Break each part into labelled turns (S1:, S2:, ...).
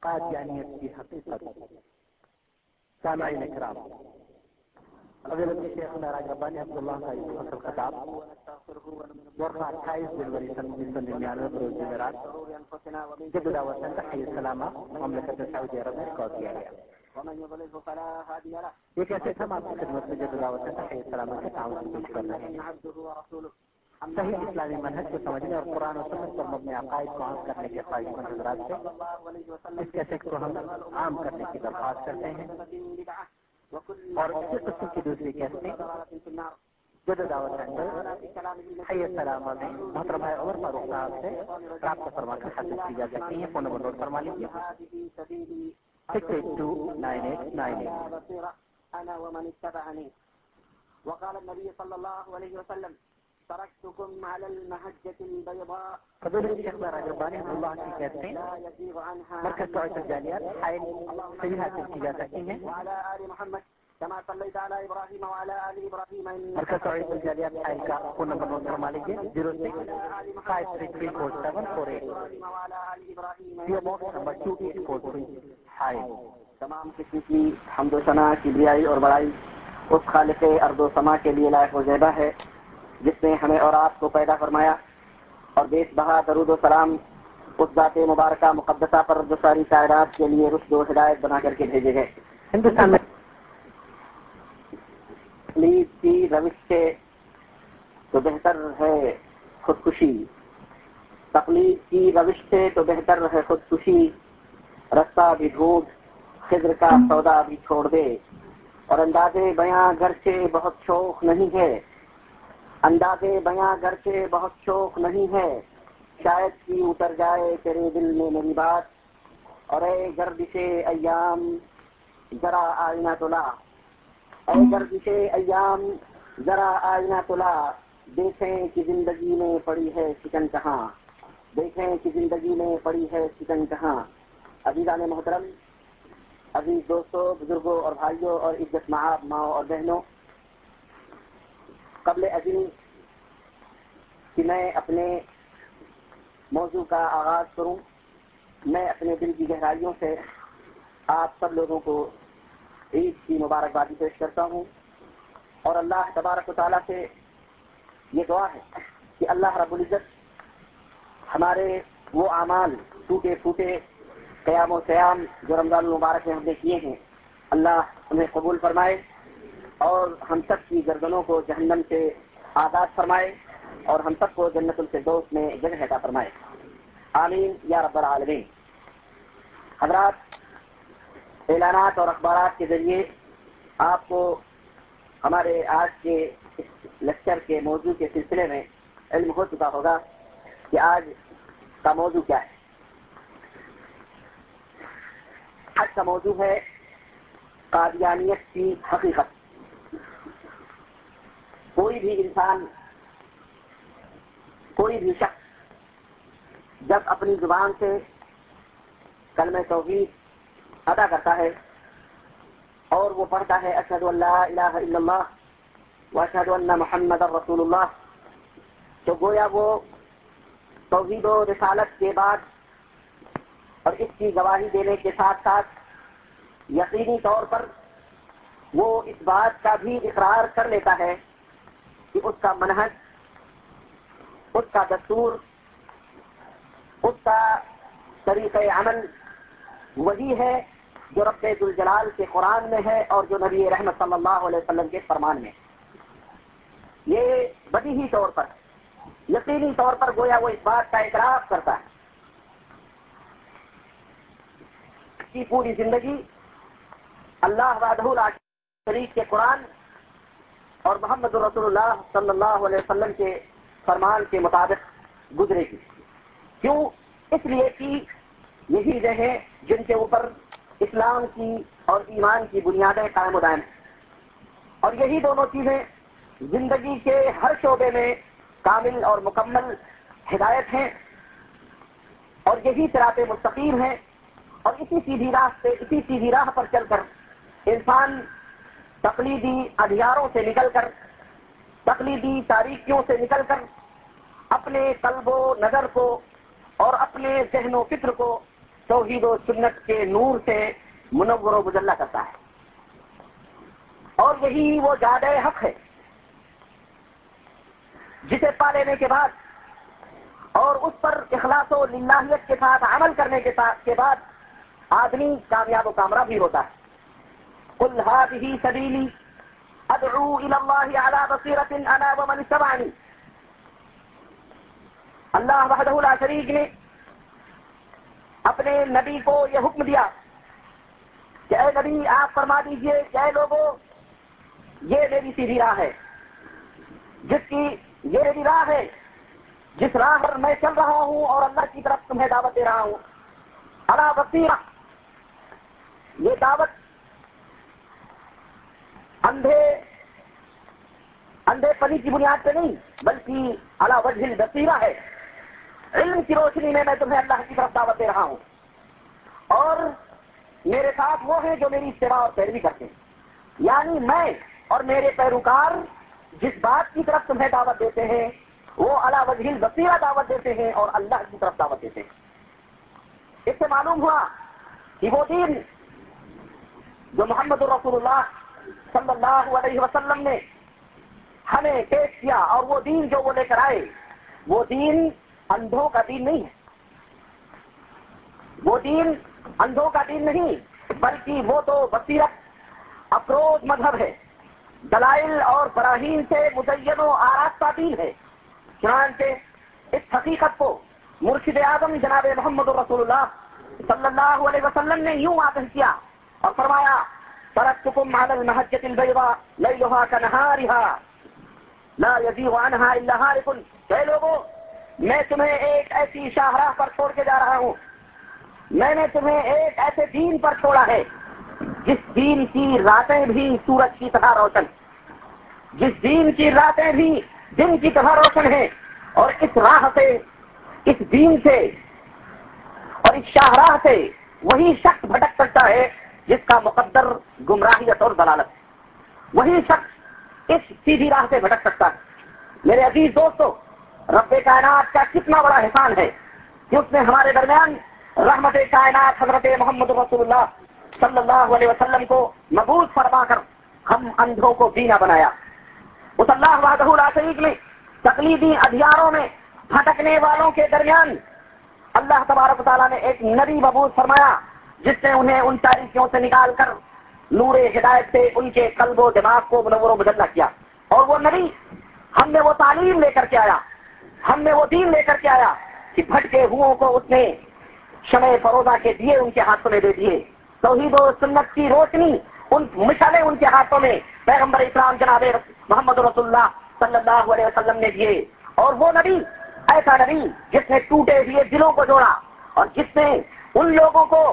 S1: قادیانیت کی حقیقت۔ سامعین اکرام، فضیلت شیخ معراج ربانی حفظ اللہ کا یہ فصل خطاب برقع 28 جنوری سن 1999 بروز جمعرات جدہ وطن تحیہ السلامہ مملکت سعودی عرب میں ریکارڈ کیا گیا۔ یہ کیسے ہم آپ کی خدمت میں جدہ وطن تحیہ السلامہ کے تعاون سے پیش کر رہے ہیں۔ صحیح اسلامی منہج کو سمجھنے اور قرآن و سنت پر مبنی عقائد کو عام کرنے کے خواہش مند حضرات سے اس کیسٹ کو ہم عام کرنے کی درخواست کرتے ہیں، اور اسی قسم کی دوسری کیسٹیں جدہ دعوت سینٹر حی السلامہ میں محترم بھائی عمر فاروق صاحب سے رابطہ فرما کر حاصل کی جا سکتی ہیں۔ فون نمبر نوٹ فرما لیجیے 6829898۔
S2: وقال النبي صلى الله عليه وسلم تركتكم على المحجة البيضاء
S1: فضيلة الشيخ معراج ربانی رضی اللہ عنہ کہتے ہیں مرکز دعوت الجالیات حائل صحیح حاصل کی جا سکتی ہیں۔
S2: وعلى آل محمد كما صليت على إبراهيم وعلى آل إبراهيم
S1: مرکز دعوت الجالیات حائل کا فون نمبر نوٹ فرما لیجیے 0653344748، یہ باکس نمبر 2843 حائل۔
S2: تمام قسم کی حمد و ثنا، کبریائی اور بڑائی اس خالق ارض و سما کے لیے لائق و زیبہ ہے جس نے ہمیں اور آپ کو پیدا فرمایا، اور بیش بہا درود و سلام اس ذات مبارکہ مقدسہ پر جو ساری کائنات کے لیے رشد و ہدایت بنا کر کے بھیجے گئے۔
S1: ہندوستان میں
S2: تقلید کی روش سے تو بہتر ہے خودکشی، تقلید کی روش سے تو بہتر ہے خودکشی، رستہ بھی ڈھونڈ خضر کا سودا بھی چھوڑ دے، اور اندازے بیاں گرچہ بہت شوق نہیں ہے، اندازے بیاں گرچہ بہت شوق نہیں ہے، شاید کہ اتر جائے تیرے دل میں میری بات، اور اے گردش ایام ذرا آئینہ تلا، اے گردش ایام ذرا آئینہ تلا، دیکھیں کہ زندگی میں پڑی ہے شکن کہاں، دیکھیں کہ زندگی میں پڑی ہے شکن کہاں۔ عزیزان محترم، عزیز دوستوں، بزرگوں اور بھائیوں اور عزت مآب ماؤں اور بہنوں، قبل ازیں کہ میں اپنے موضوع کا آغاز کروں، میں اپنے دل کی گہرائیوں سے آپ سب لوگوں کو عید کی مبارکبادی پیش کرتا ہوں، اور اللہ تبارک و تعالیٰ سے یہ دعا ہے کہ اللہ رب العزت ہمارے وہ اعمال ٹوٹے پھوٹے قیام و سیام جو رمضان المبارک میں ہم نے کیے ہیں، اللہ انہیں قبول فرمائے، اور ہم سب کی گردنوں کو جہنم سے آزاد فرمائے، اور ہم سب کو جنت الفردوس میں جگہ عطا فرمائے، آمین یا رب العالمین۔ حضرات، اعلانات اور اخبارات کے ذریعے آپ کو ہمارے آج کے اس لیکچر کے موضوع کے سلسلے میں علم ہو چکا ہوگا کہ آج کا موضوع کیا ہے۔ آج کا موضوع ہے قادیانیت کی حقیقت۔ کوئی بھی انسان، کوئی بھی شخص جب اپنی زبان سے کلمہ توحید ادا کرتا ہے اور وہ پڑھتا ہے اشہد ان لا الہ الا اللہ واشہد ان محمد رسول اللہ، تو گویا وہ توحید و رسالت کے بعد اور اس کی گواہی دینے کے ساتھ ساتھ یقینی طور پر وہ اس بات کا بھی اقرار کر لیتا ہے کہ اس کا منہج، اس کا دستور، اس کا طریقہ عمل وہی ہے جو رب ذوالجلال کے قرآن میں ہے اور جو نبی رحمت صلی اللہ علیہ وسلم کے فرمان میں ہے۔ یہ بدیہی طور پر، یقینی طور پر گویا وہ اس بات کا اقرار کرتا ہے کہ پوری زندگی اللہ وحدہ لا شریک کے قرآن اور محمد رسول اللہ صلی اللہ علیہ وسلم کے فرمان کے مطابق گزرے گی۔ کیوں؟ اس لیے کہ یہی رہے جن کے اوپر اسلام کی اور ایمان کی بنیادیں قائم و دائم ہیں، اور یہی دونوں چیزیں زندگی کے ہر شعبے میں کامل اور مکمل ہدایت ہیں، اور یہی صراط مستقیم ہے، اور اسی سیدھی راہ پر چل کر انسان تقلیدی ادھیاروں سے نکل کر، تقلیدی تاریکیوں سے نکل کر اپنے قلب و نظر کو اور اپنے ذہن و فکر کو توحید و سنت کے نور سے منور و مجلہ کرتا ہے، اور یہی وہ جادہ حق ہے جسے پا لینے کے بعد اور اس پر اخلاص و للہیت کے ساتھ عمل کرنے کے بعد آدمی کامیاب و کامراب بھی ہوتا ہے۔ قل هذه سبیلی ادعو الى اللہ علی بصیرۃ انا ومن اتبعنی۔ اللہ وحدہ لا شریک نے اپنے نبی کو یہ حکم دیا کہ اے نبی آپ فرما دیجئے کہ اے لوگوں، یہ میری سیدھی راہ ہے، یہ میری راہ ہے جس راہ پر میں چل رہا ہوں اور اللہ کی طرف تمہیں دعوت دے رہا ہوں۔ علی بصیرہ، یہ دعوت اندھے پنی کی بنیاد پہ نہیں بلکہ علی وجہ البصیرہ ہے، علم کی روشنی میں تمہیں اللہ کی طرف دعوت دے رہا ہوں، اور میرے ساتھ وہ ہیں جو میری اتباع اور پیروی کرتے ہیں، یعنی میں اور میرے پیروکار جس بات کی طرف تمہیں دعوت دیتے ہیں وہ علی وجہ البصیرہ دعوت دیتے ہیں اور اللہ کی طرف دعوت دیتے ہیں۔ اس سے معلوم ہوا کہ وہ دین جو محمد رسول اللہ صلی اللہ علیہ وسلم نے ہمیں پیش کیا اور وہ دین جو وہ لے کر آئے، وہ دین اندھوں کا دین نہیں ہے، وہ دین اندھوں کا دین نہیں بلکہ وہ تو بصیرت افروز مذہب ہے، دلائل اور براہین سے مزین و آراستہ دین ہے۔ چنانچہ اس حقیقت کو مرشد اعظم جناب محمد رسول اللہ صلی اللہ علیہ وسلم نے یوں واضح کیا اور فرمایا ترکتکم علی المحجۃ البیضاء لیلها کنہارها لا یزیغ عنہا الا ہالک۔ کہ لوگوں، میں تمہیں ایک ایسی شاہراہ پر چھوڑ کے جا رہا ہوں، میں نے تمہیں ایک ایسے دین پر چھوڑا ہے جس دین کی راتیں بھی سورج کی طرح روشن، جس دین کی راتیں بھی دن کی طرح روشن ہیں، اور اس راہ سے، اس دین سے اور اس شاہراہ سے وہی شخص بھٹک سکتا ہے جس کا مقدر گمراہیت اور ضلالت ہے، وہی شخص اس سیدھی راہ سے بھٹک سکتا ہے۔ میرے عزیز دوستو، رب کائنات کا کتنا بڑا احسان ہے کہ اس نے ہمارے درمیان رحمت کائنات حضرت محمد رسول اللہ صلی اللہ علیہ وسلم کو مبعوث فرما کر ہم اندھوں کو بینا بنایا۔ اس اللہ وحدہ لا شریک نے تقلیدی ادیانوں میں بھٹکنے والوں کے درمیان اللہ تبارک و تعالیٰ نے ایک نبی مبعوث فرمایا جس نے انہیں ان تاریکیوں سے نکال کر نور ہدایت سے ان کے قلب و دماغ کو منور و مجلہ کیا، اور وہ نبی ہم نے وہ تعلیم لے کر کے آیا، ہم نے وہ دین لے کر کے آیا کہ بھٹکے ہوئوں کو اس نے شمع فروزہ کے دیے ان کے ہاتھوں میں دے دیے، توحید و سنت کی روشنی ان مشعلیں ان کے ہاتھوں میں پیغمبر اسلام جناب محمد رسول اللہ صلی اللہ علیہ وسلم نے دیے، اور وہ نبی ایسا نبی جس نے ٹوٹے ہوئے دلوں کو جوڑا اور جس نے ان لوگوں کو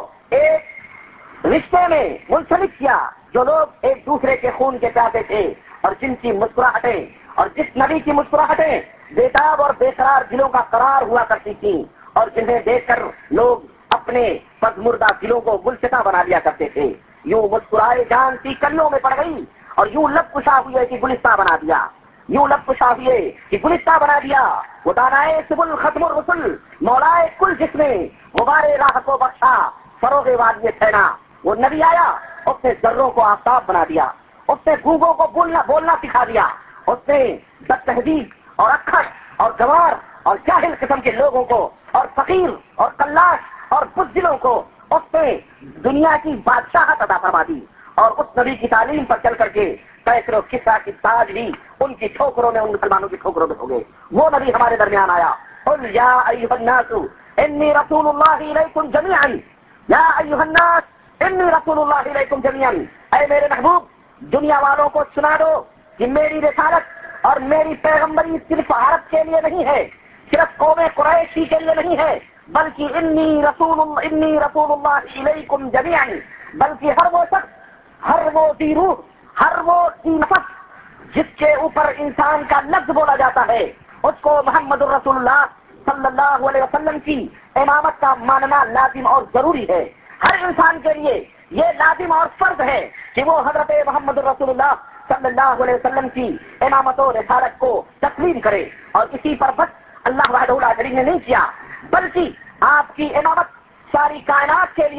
S2: ایک رشتے میں منسلک کیا جو لوگ ایک دوسرے کے خون کے پیاسے تھے، اور جن کی مسکراہٹیں اور جس نبی کی مسکراہٹیں بےتاب اور بے قرار دلوں کا قرار ہوا کرتی تھیں، اور جنہیں دیکھ کر لوگ اپنے پزمردہ دلوں کو گلستہ بنا لیا کرتے تھے۔ یوں مسکرائے جان کی کلیوں میں پڑ گئی اور یوں لب کشا ہوئے کہ گلستہ بنا دیا، یوں لب کشا ہوئے کہ گلستہ بنا دیا۔ وہ دانائے سبل ختم الرسل مولائے کل جس نے غبار راہ کو بخشا فروغ وادی سینا۔ وہ نبی آیا، اس نے ذروں کو آفتاب بنا دیا، اس نے گونگوں کو بولنا سکھا دیا، اس نے بد تہذیب اور اکھڑ اور گوار اور جاہل قسم کے لوگوں کو اور فقیر اور کلاش اور بزدلوں کو اس نے دنیا کی بادشاہت عطا فرما دی، اور اس نبی کی تعلیم پر چل کر کے کیسر و کسرا کی تاج بھی ان کی ٹھوکروں میں، ان مسلمانوں کی ٹھوکروں میں ہو گئے۔ وہ نبی ہمارے درمیان آیا، قل یا ایھا الناس انی رسول اللہ الیکم جمیعا، یا ایھا الناس انی رسول اللہ الیکم جمیعا۔ اے میرے محبوب، دنیا والوں کو سنا دو کہ میری رسالت اور میری پیغمبری صرف عرب کے لیے نہیں ہے، صرف قوم قریشی کے لیے نہیں ہے، بلکہ انی رسول اللہ الیکم جمیعا، بلکہ ہر وہ شخص، ہر وہ ذی روح، ہر وہ ذی نفس جس کے اوپر انسان کا لفظ بولا جاتا ہے، اس کو محمد الرسول اللہ صلی اللہ علیہ وسلم کی امامت کا ماننا لازم اور ضروری ہے۔ ہر انسان کے لیے یہ لازم اور فرض ہے کہ وہ حضرت محمد الرسول اللہ صلی اللہ علیہ وسلم کی امامت و رسالت کو تسلیم کرے، اور اسی پر بس اللہ وحدہ لا شریک نے نہیں کیا، بلکہ آپ کی امامت ساری کائنات کے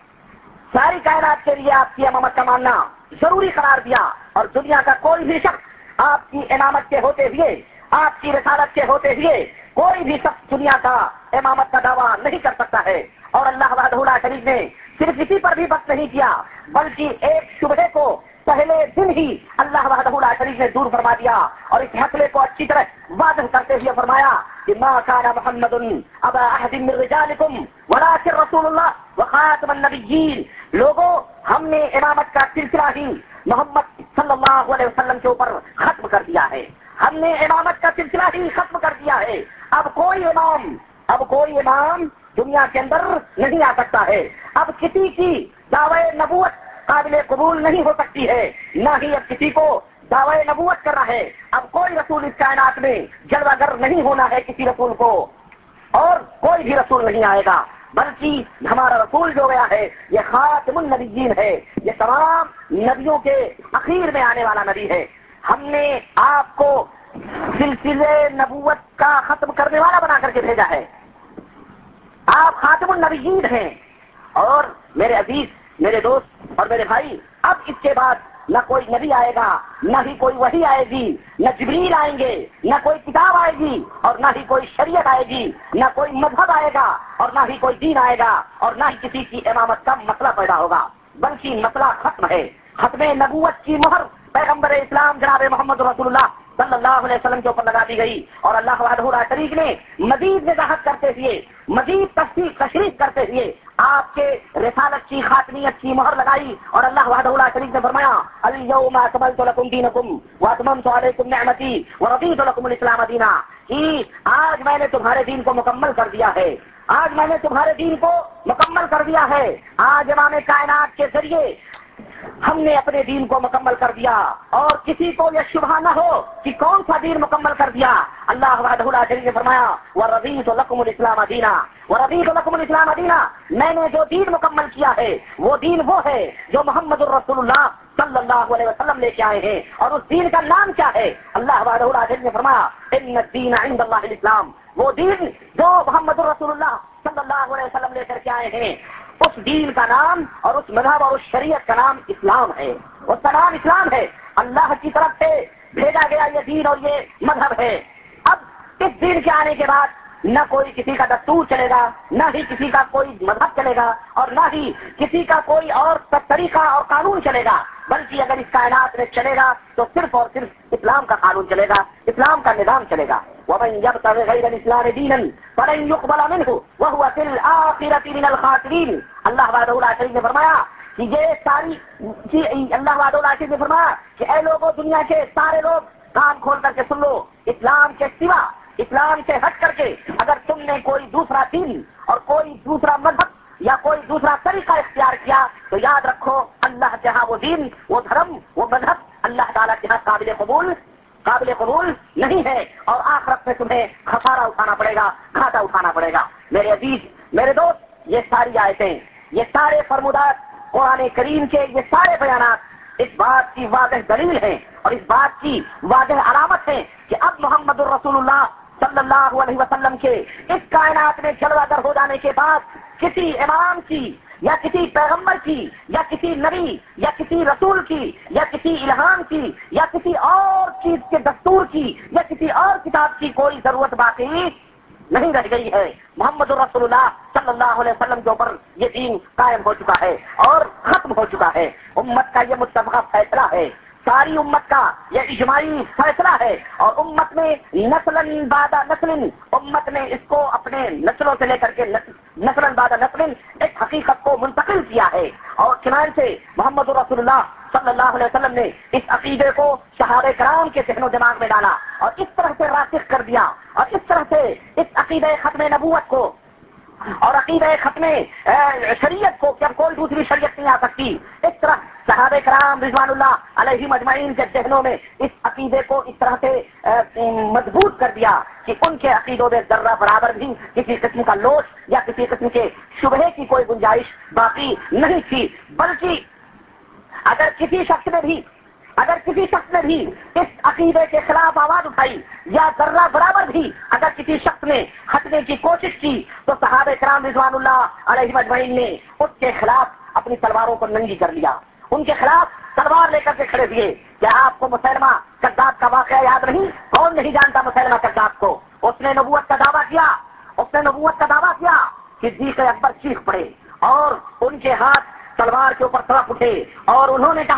S2: لیے آپ کی امامت کا ماننا ضروری قرار دیا، اور دنیا کا کوئی بھی شخص آپ کی امامت کے ہوتے ہوئے، آپ کی رسالت کے ہوتے ہوئے کوئی بھی شخص دنیا کا امامت کا دعویٰ نہیں کر سکتا ہے۔ اور اللہ وحدہ لا شریک نے صرف اسی پر بھی بس نہیں کیا، بلکہ ایک شبہے کو پہلے دن ہی اللہ وحدہ لا شریک نے دور فرما دیا، اور اس مسئلے کو اچھی طرح واضح کرتے ہوئے فرمایا کہ ما کان محمد ابا احد من رجالکم ولکن رسول اللہ وخاتم النبیین۔ لوگوں، ہم نے امامت کا سلسلہ ہی محمد صلی اللہ علیہ وسلم کے اوپر ختم کر دیا ہے، ہم نے امامت کا سلسلہ ہی ختم کر دیا ہے۔ اب کوئی امام دنیا کے اندر نہیں آ سکتا ہے، اب کسی کی دعوی نبوت قابل قبول نہیں ہو سکتی ہے، نہ ہی اب کسی کو دعوی نبوت کرنا ہے۔ اب کوئی رسول اس کائنات میں جلوہ گر نہیں ہونا ہے کسی رسول کو، اور کوئی بھی رسول نہیں آئے گا، بلکہ ہمارا رسول جو گیا ہے یہ خاتم النبیین ہے، یہ تمام نبیوں کے اخیر میں آنے والا نبی ہے۔ ہم نے آپ کو سلسلے نبوت کا ختم کرنے والا بنا کر کے بھیجا ہے، آپ خاتم النبیین ہیں۔ اور میرے عزیز، میرے دوست اور میرے بھائی، اب اس کے بعد نہ کوئی نبی آئے گا، نہ ہی کوئی وحی آئے گی، نہ جبریل آئیں گے، نہ کوئی کتاب آئے گی، اور نہ ہی کوئی شریعت آئے گی، نہ کوئی مذہب آئے گا، اور نہ ہی کوئی دین آئے گا، اور نہ ہی کسی کی امامت کا مسئلہ پیدا ہوگا، بلکہ مسئلہ ختم ہے۔ ختم نبوت کی مہر پیغمبر اسلام جناب محمد رسول اللہ صلی اللہ علیہ وسلم کے اوپر لگا دی گئی، اور اللہ وحدہ لا شریک نے مزید وضاحت کرتے ہوئے، مزید تشریح کرتے ہوئے آپ کے رسالت کی خاتمیت کی مہر لگائی، اور اللہ وحدہ لا شریک نے فرمایا الیوم اکملت لکم دینکم واتممت علیکم نعمتی ورضیت لکم الاسلام دینا، کہ آج میں نے تمہارے دین کو مکمل کر دیا ہے، آج میں نے تمہارے دین کو مکمل کر دیا ہے۔ آج امام کائنات کے ذریعے ہم نے اپنے دین کو مکمل کر دیا، اور کسی کو یہ شبہ نہ ہو کہ کون سا دین مکمل کر دیا۔ اللہ وحدہ لا شریک نے فرمایا وَرَضِيتُ لَكُمُ الْإِسْلَامَ دِينًا وَرَضِيتُ لَكُمُ الْإِسْلَامَ دِينًا، میں نے جو دین مکمل کیا ہے وہ دین وہ ہے جو محمد الرسول اللہ صلی اللہ علیہ وسلم لے کے آئے ہیں، اور اس دین کا نام کیا ہے؟ اللہ وحدہ لا شریک نے فرمایا ان الدین عند اللہ الاسلام، وہ دین جو محمد الرسول اللہ صلی اللہ علیہ وسلم لے کر کے آئے ہیں، اس دین کا نام اور اس مذہب اور اس شریعت کا نام اسلام ہے، اس کا نام اسلام ہے۔ اللہ کی طرف سے بھیجا گیا یہ دین اور یہ مذہب ہے۔ اب اس دین کے آنے کے بعد نہ کوئی کسی کا دستور چلے گا، نہ ہی کسی کا کوئی مذہب چلے گا، اور نہ ہی کسی کا کوئی اور طریقہ اور قانون چلے گا، بلکہ اگر اس کائنات میں چلے گا تو صرف اور صرف اسلام کا قانون چلے گا، اسلام کا نظام چلے گا۔ وَمَن يَبْتَغِ غَيْرَ الْإِسْلَامِ دِينًا فَلَن يُقْبَلَ مِنْهُ وَهُوَ فِي الْآخِرَةِ مِنَ الْخَاسِرِينَ۔ اللہ وحدہ لا شریک نے فرمایا کہ یہ ساری اللہ وحدہ لا شریک نے فرمایا کہ اے لوگوں، دنیا کے سارے لوگ کان کھول کر کے سن لو، اسلام کے سوا، اسلام سے ہٹ کر کے اگر تم نے کوئی دوسرا دین اور کوئی دوسرا مذہب یا کوئی دوسرا طریقہ اختیار کیا تو یاد رکھو اللہ جہاں وہ دین، وہ دھرم، وہ مذہب اللہ تعالیٰ جہاں قابل قبول نہیں ہے، اور آخرت میں تمہیں خسارہ اٹھانا پڑے گا، گھاٹا اٹھانا پڑے گا۔ میرے عزیز، میرے دوست، یہ ساری آیتیں، یہ سارے فرمودات قرآن کریم کے، یہ سارے بیانات اس بات کی واضح دلیل ہیں اور اس بات کی واضح علامت ہے کہ اب محمد الرسول اللہ صلی اللہ علیہ وسلم کے اس کائنات میں جلوہ گر ہو جانے کے بعد کسی امام کی یا کسی پیغمبر کی یا کسی نبی یا کسی رسول کی یا کسی الہام کی یا کسی اور چیز کے دستور کی یا کسی اور کتاب کی کوئی ضرورت باقی نہیں رہ گئی ہے۔ محمد الرسول اللہ صلی اللہ علیہ وسلم کے اوپر یہ دین قائم ہو چکا ہے اور ختم ہو چکا ہے۔ امت کا یہ متفقہ فیصلہ ہے، ساری امت کا یہ اجماعی فیصلہ ہے، اور امت میں نسلاً بعد نسل، امت نے اس کو اپنے نسلوں سے لے کر کے نسلاً بعد نسل ایک حقیقت کو منتقل کیا ہے، اور چنانچہ محمد رسول اللہ صلی اللہ علیہ وسلم نے اس عقیدے کو صحابہ کرام کے ذہن و دماغ میں ڈالا اور اس طرح سے راسخ کر دیا، اور اس طرح سے اس عقیدہ ختم نبوت کو اور عقیدہ ختم شریعت کو کہ اب کوئی دوسری شریعت نہیں آ سکتی، اس طرح صحابہ کرام رضوان اللہ علیہم اجمعین کے ذہنوں میں اس عقیدے کو اس طرح سے مضبوط کر دیا کہ ان کے عقیدوں میں ذرہ برابر بھی کسی قسم کا لوث یا کسی قسم کے شبہے کی کوئی گنجائش باقی نہیں تھی، بلکہ اگر کسی شخص نے بھی اگر کسی شخص نے بھی اس عقیدے کے خلاف آواز اٹھائی یا ذرہ برابر بھی اگر کسی شخص نے ہٹنے کی کوشش کی تو صحابہ کرام رضوان اللہ علیہ اجمعین نے اس کے خلاف اپنی تلواروں کو ننگی کر لیا، ان کے خلاف تلوار لے کر کے کھڑے ہوئے۔ کیا آپ کو مسلمہ کذاب کا واقعہ یاد نہیں؟ کون نہیں جانتا مسلمہ کذاب کو؟ اس نے نبوت کا دعویٰ کیا، اس نے نبوت کا دعویٰ کیا۔ صدیق اکبر چیخ پڑے اور ان کے ہاتھ تلوار کے اوپر طرف اٹھے اور انہوں نے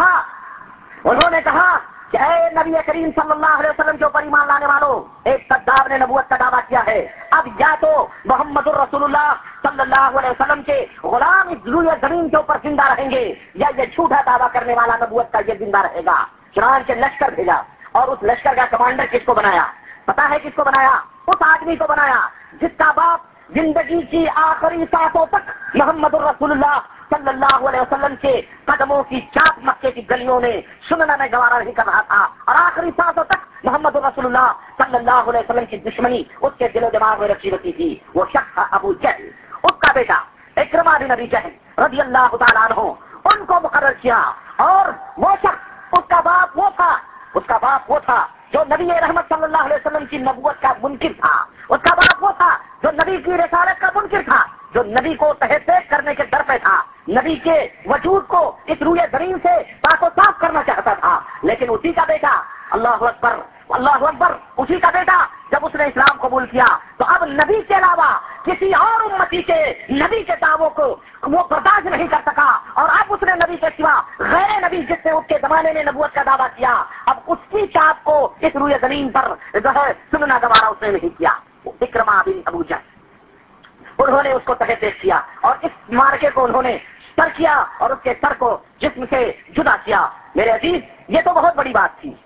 S2: کہا کہ اے نبی کریم صلی اللہ علیہ وسلم کے اوپر ایمان لانے والوں، ایک کذاب نے نبوت کا دعویٰ کیا ہے، اب یا تو محمد الرسول اللہ صلی اللہ علیہ وسلم کے غلام اس روئے زمین کے اوپر زندہ رہیں گے یا یہ جھوٹا دعویٰ کرنے والا نبوت کا یہ زندہ رہے گا۔ چنانچہ لشکر بھیجا اور اس لشکر کا کمانڈر کس کو بنایا؟ پتا ہے کس کو بنایا؟ اس آدمی کو بنایا جس کا باپ زندگی کی آخری سانسوں تک محمد الرسول اللہ صلی اللہ علیہ وسلم کے قدموں کی چاپ مکے کی گلیوں میں سننا میں گوارا نہیں کر رہا تھا، اور آخری سانسوں تک محمد الرسول اللہ صلی اللہ علیہ وسلم کی دشمنی اس کے دل و دماغ میں رکھی رکھی تھی۔ وہ شخص تھا ابو جہل، اس کا بیٹا اکرمہ بن ابی جہل رضی اللہ تعالیٰ عنہ، ان کو مقرر کیا۔ اور وہ شخص اس کا باپ وہ تھا جو نبی رحمت صلی اللہ علیہ وسلم کی نبوت کا منکر تھا، اس کا باپ وہ تھا جو نبی کی رسالت کا منکر تھا، جو نبی کو تحت کرنے کے در پہ تھا، نبی کے وجود کو اس روئے زمین سے پاک و صاف کرنا چاہتا تھا۔ لیکن اسی کا بیٹا اللہ اکبر اسی کا بیٹا جب اس نے اسلام قبول کیا تو اب نبی کے علاوہ کسی اور امتی کے نبی کے دعووں کو وہ برداشت نہیں کر سکا، اور اب اس نے نبی کے سوا غیر نبی جس نے اس کے زمانے میں نبوت کا دعویٰ کیا، اب اس کی چاپ کو اس روئے زمین پر جو ہے سننا گوارا اس نے نہیں کیا۔ اکرمہ بن ابو جہل، انہوں نے اس کو تحت کیا اور اس مارکے کو انہوں نے سر کیا اور اس کے سر کو جسم سے جدا کیا۔ میرے عزیز، یہ تو بہت بڑی بات تھی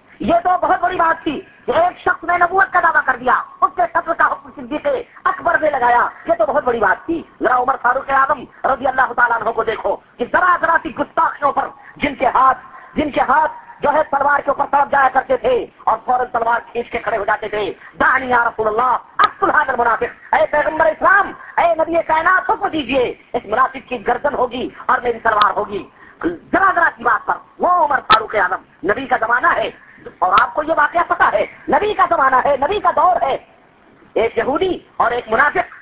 S2: کہ ایک شخص نے نبوت کا دعویٰ کر دیا، اس کے قتل کا حکم صدیق اکبر نے لگایا، یہ تو بہت بڑی بات تھی۔ ذرا عمر فاروق اعظم رضی اللہ تعالیٰ عنہ کو دیکھو کہ ذرا سی گستاخیوں پر جن کے ہاتھ جو ہے تلوار کے اوپر طرف جایا کرتے تھے اور فوراً تلوار کھینچ کے کھڑے ہو جاتے تھے۔ دانی یا رسول اللہ اقتل ھذا المنافق، اے پیغمبر اسلام، اے نبی کائنات، حکم دیجیے اس منافق کی گردن ہوگی اور میری تلوار ہوگی۔ ذرا کی بات پر وہ عمر فاروق اعظم، نبی کا زمانہ ہے اور آپ کو یہ واقعہ پتا ہے، نبی کا زمانہ ہے، نبی کا دور ہے، ایک یہودی اور ایک منافق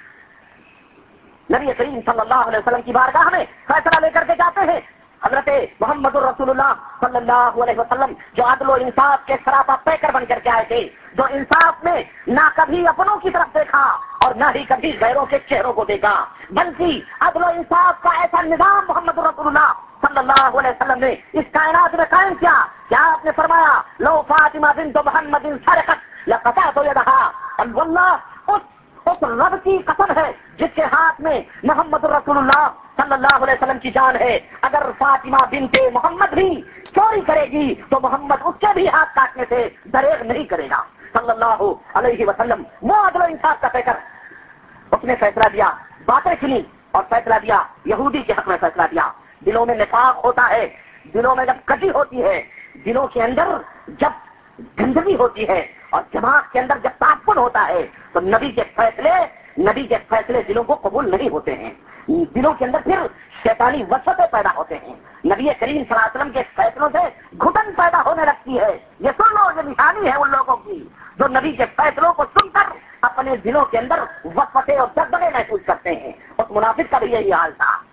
S2: نبی کریم صلی اللہ علیہ وسلم کی بارگاہ میں فیصلہ لے کر کے جاتے ہیں۔ حضرت محمد الرسول اللہ صلی اللہ علیہ وسلم جو عدل و انصاف کے سراپا پیکر بن کر کے آئے تھے، جو انصاف میں نہ کبھی اپنوں کی طرف دیکھا اور نہ ہی کبھی غیروں کے چہروں کو دیکھا، بلکہ عدل و انصاف کا ایسا نظام محمد الرسول اللہ صلی اللہ علیہ وسلم نے اس کائنات میں قائم کیا۔ کیا آپ نے فرمایا لو فاطمہ بنت محمد سرقت لقطعت یدها، واللہ اس رب کی قسم ہے جس کے ہاتھ میں محمد الرسول اللہ صلی اللہ علیہ وسلم کی جان ہے، اگر فاطمہ بنت محمد بھی چوری کرے گی تو محمد اس کے بھی ہاتھ کاٹنے سے دریغ نہیں کرے گا صلی اللہ علیہ وسلم۔ وہ عدل و انصاف کا پیکر، اس نے فیصلہ دیا، باتیں سنی اور فیصلہ دیا، یہودی کے حق میں فیصلہ دیا۔ دلوں میں نفاق ہوتا ہے، دلوں میں جب کٹی ہوتی ہے، دلوں کے اندر جب گندگی ہوتی ہے اور دماغ کے اندر جب تعفن ہوتا ہے تو نبی کے فیصلے دلوں کو قبول نہیں ہوتے ہیں، دلوں کے اندر پھر شیطانی وسوسے پیدا ہوتے ہیں، نبی کریم صلی اللہ علیہ وسلم کے فیصلوں سے گھٹن پیدا ہونے لگتی ہے۔ یہ سن لو، یہ نشانی ہے ان لوگوں کی جو نبی کے فیصلوں کو سن کر اپنے دلوں کے اندر وسوسے اور دغدغے محسوس کرتے ہیں۔ اس منافق کا بھی یہی حال تھا،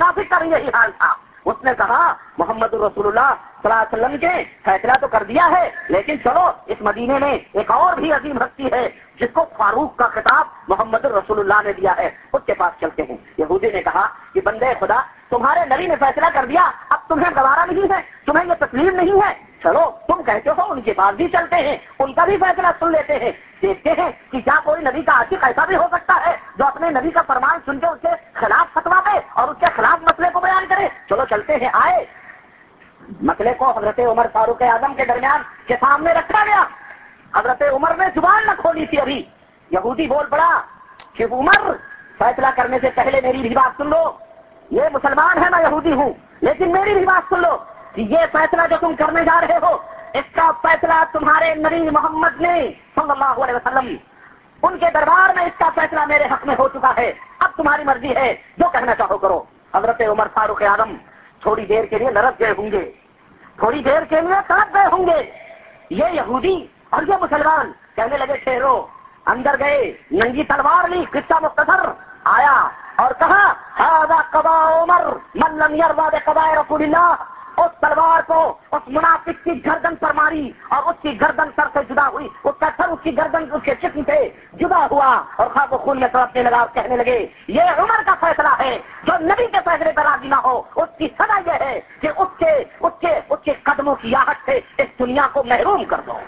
S2: اس نے کہا محمد الرسول اللہ صلی اللہ علیہ وسلم کے فیصلہ تو کر دیا ہے، لیکن چلو اس مدینے میں ایک اور بھی عظیم ہستی ہے جس کو فاروق کا خطاب محمد الرسول اللہ نے دیا ہے، اس کے پاس چلتے ہیں۔ یہودی نے کہا کہ بندے خدا، تمہارے نبی نے فیصلہ کر دیا، اب تمہیں گوارا نہیں ہے، تمہیں یہ تسلیم نہیں ہے، چلو تم کہتے ہو ان کے پاس بھی چلتے ہیں، ان کا بھی فیصلہ سن لیتے ہیں، دیکھتے ہیں کہ کیا کوئی نبی کا عاشق ایسا بھی ہو سکتا ہے جو اپنے نبی کا فرمان سن کے اس کے خلاف فتوا دے اور اس کے خلاف مسئلے کو بیان کرے۔ چلو چلتے ہیں۔ آئے، مسئلے کو حضرت عمر فاروق اعظم کے درمیان کے سامنے رکھا گیا۔ حضرت عمر نے زبان نہ کھولی تھی ابھی، یہودی بول پڑا کہ عمر، فیصلہ کرنے سے پہلے میری بھی بات سن لو، یہ مسلمان ہے، میں یہودی ہوں، لیکن میری بھی بات سن لو کہ یہ فیصلہ جو تم کرنے جا رہے ہو اس کا فیصلہ تمہارے نبی محمد نے صلی اللہ علیہ وسلم، ان کے دربار میں اس کا فیصلہ میرے حق میں ہو چکا ہے، اب تمہاری مرضی ہے، جو کہنا چاہو کرو۔ حضرت عمر فاروق اعظم تھوڑی دیر کے لیے لرز گئے ہوں گے، تھوڑی دیر کے لیے تڑپ گئے ہوں گے. یہ یہودی اور یہ مسلمان کہنے لگے ٹھہرو. اندر گئے, ننگی تلوار لی, قصہ مختصر آیا اور کہا ھذا قضاء عمر من لم یرضى بقضاء رسول اللہ. اس تلوار کو اس منافق کی گردن پر ماری اور اس کی گردن سر سے جدا ہوئی, اس کا سر اس کی گردن اس کے جسم سے جدا ہوا اور خاک و خون میں تڑپنے لگا. کہنے لگے یہ عمر کا فیصلہ ہے, جو نبی کے فیصلے پر راضی نہ ہو اس کی سزا یہ ہے کہ اس کے قدموں کی آہٹ سے اس دنیا کو محروم کر دو.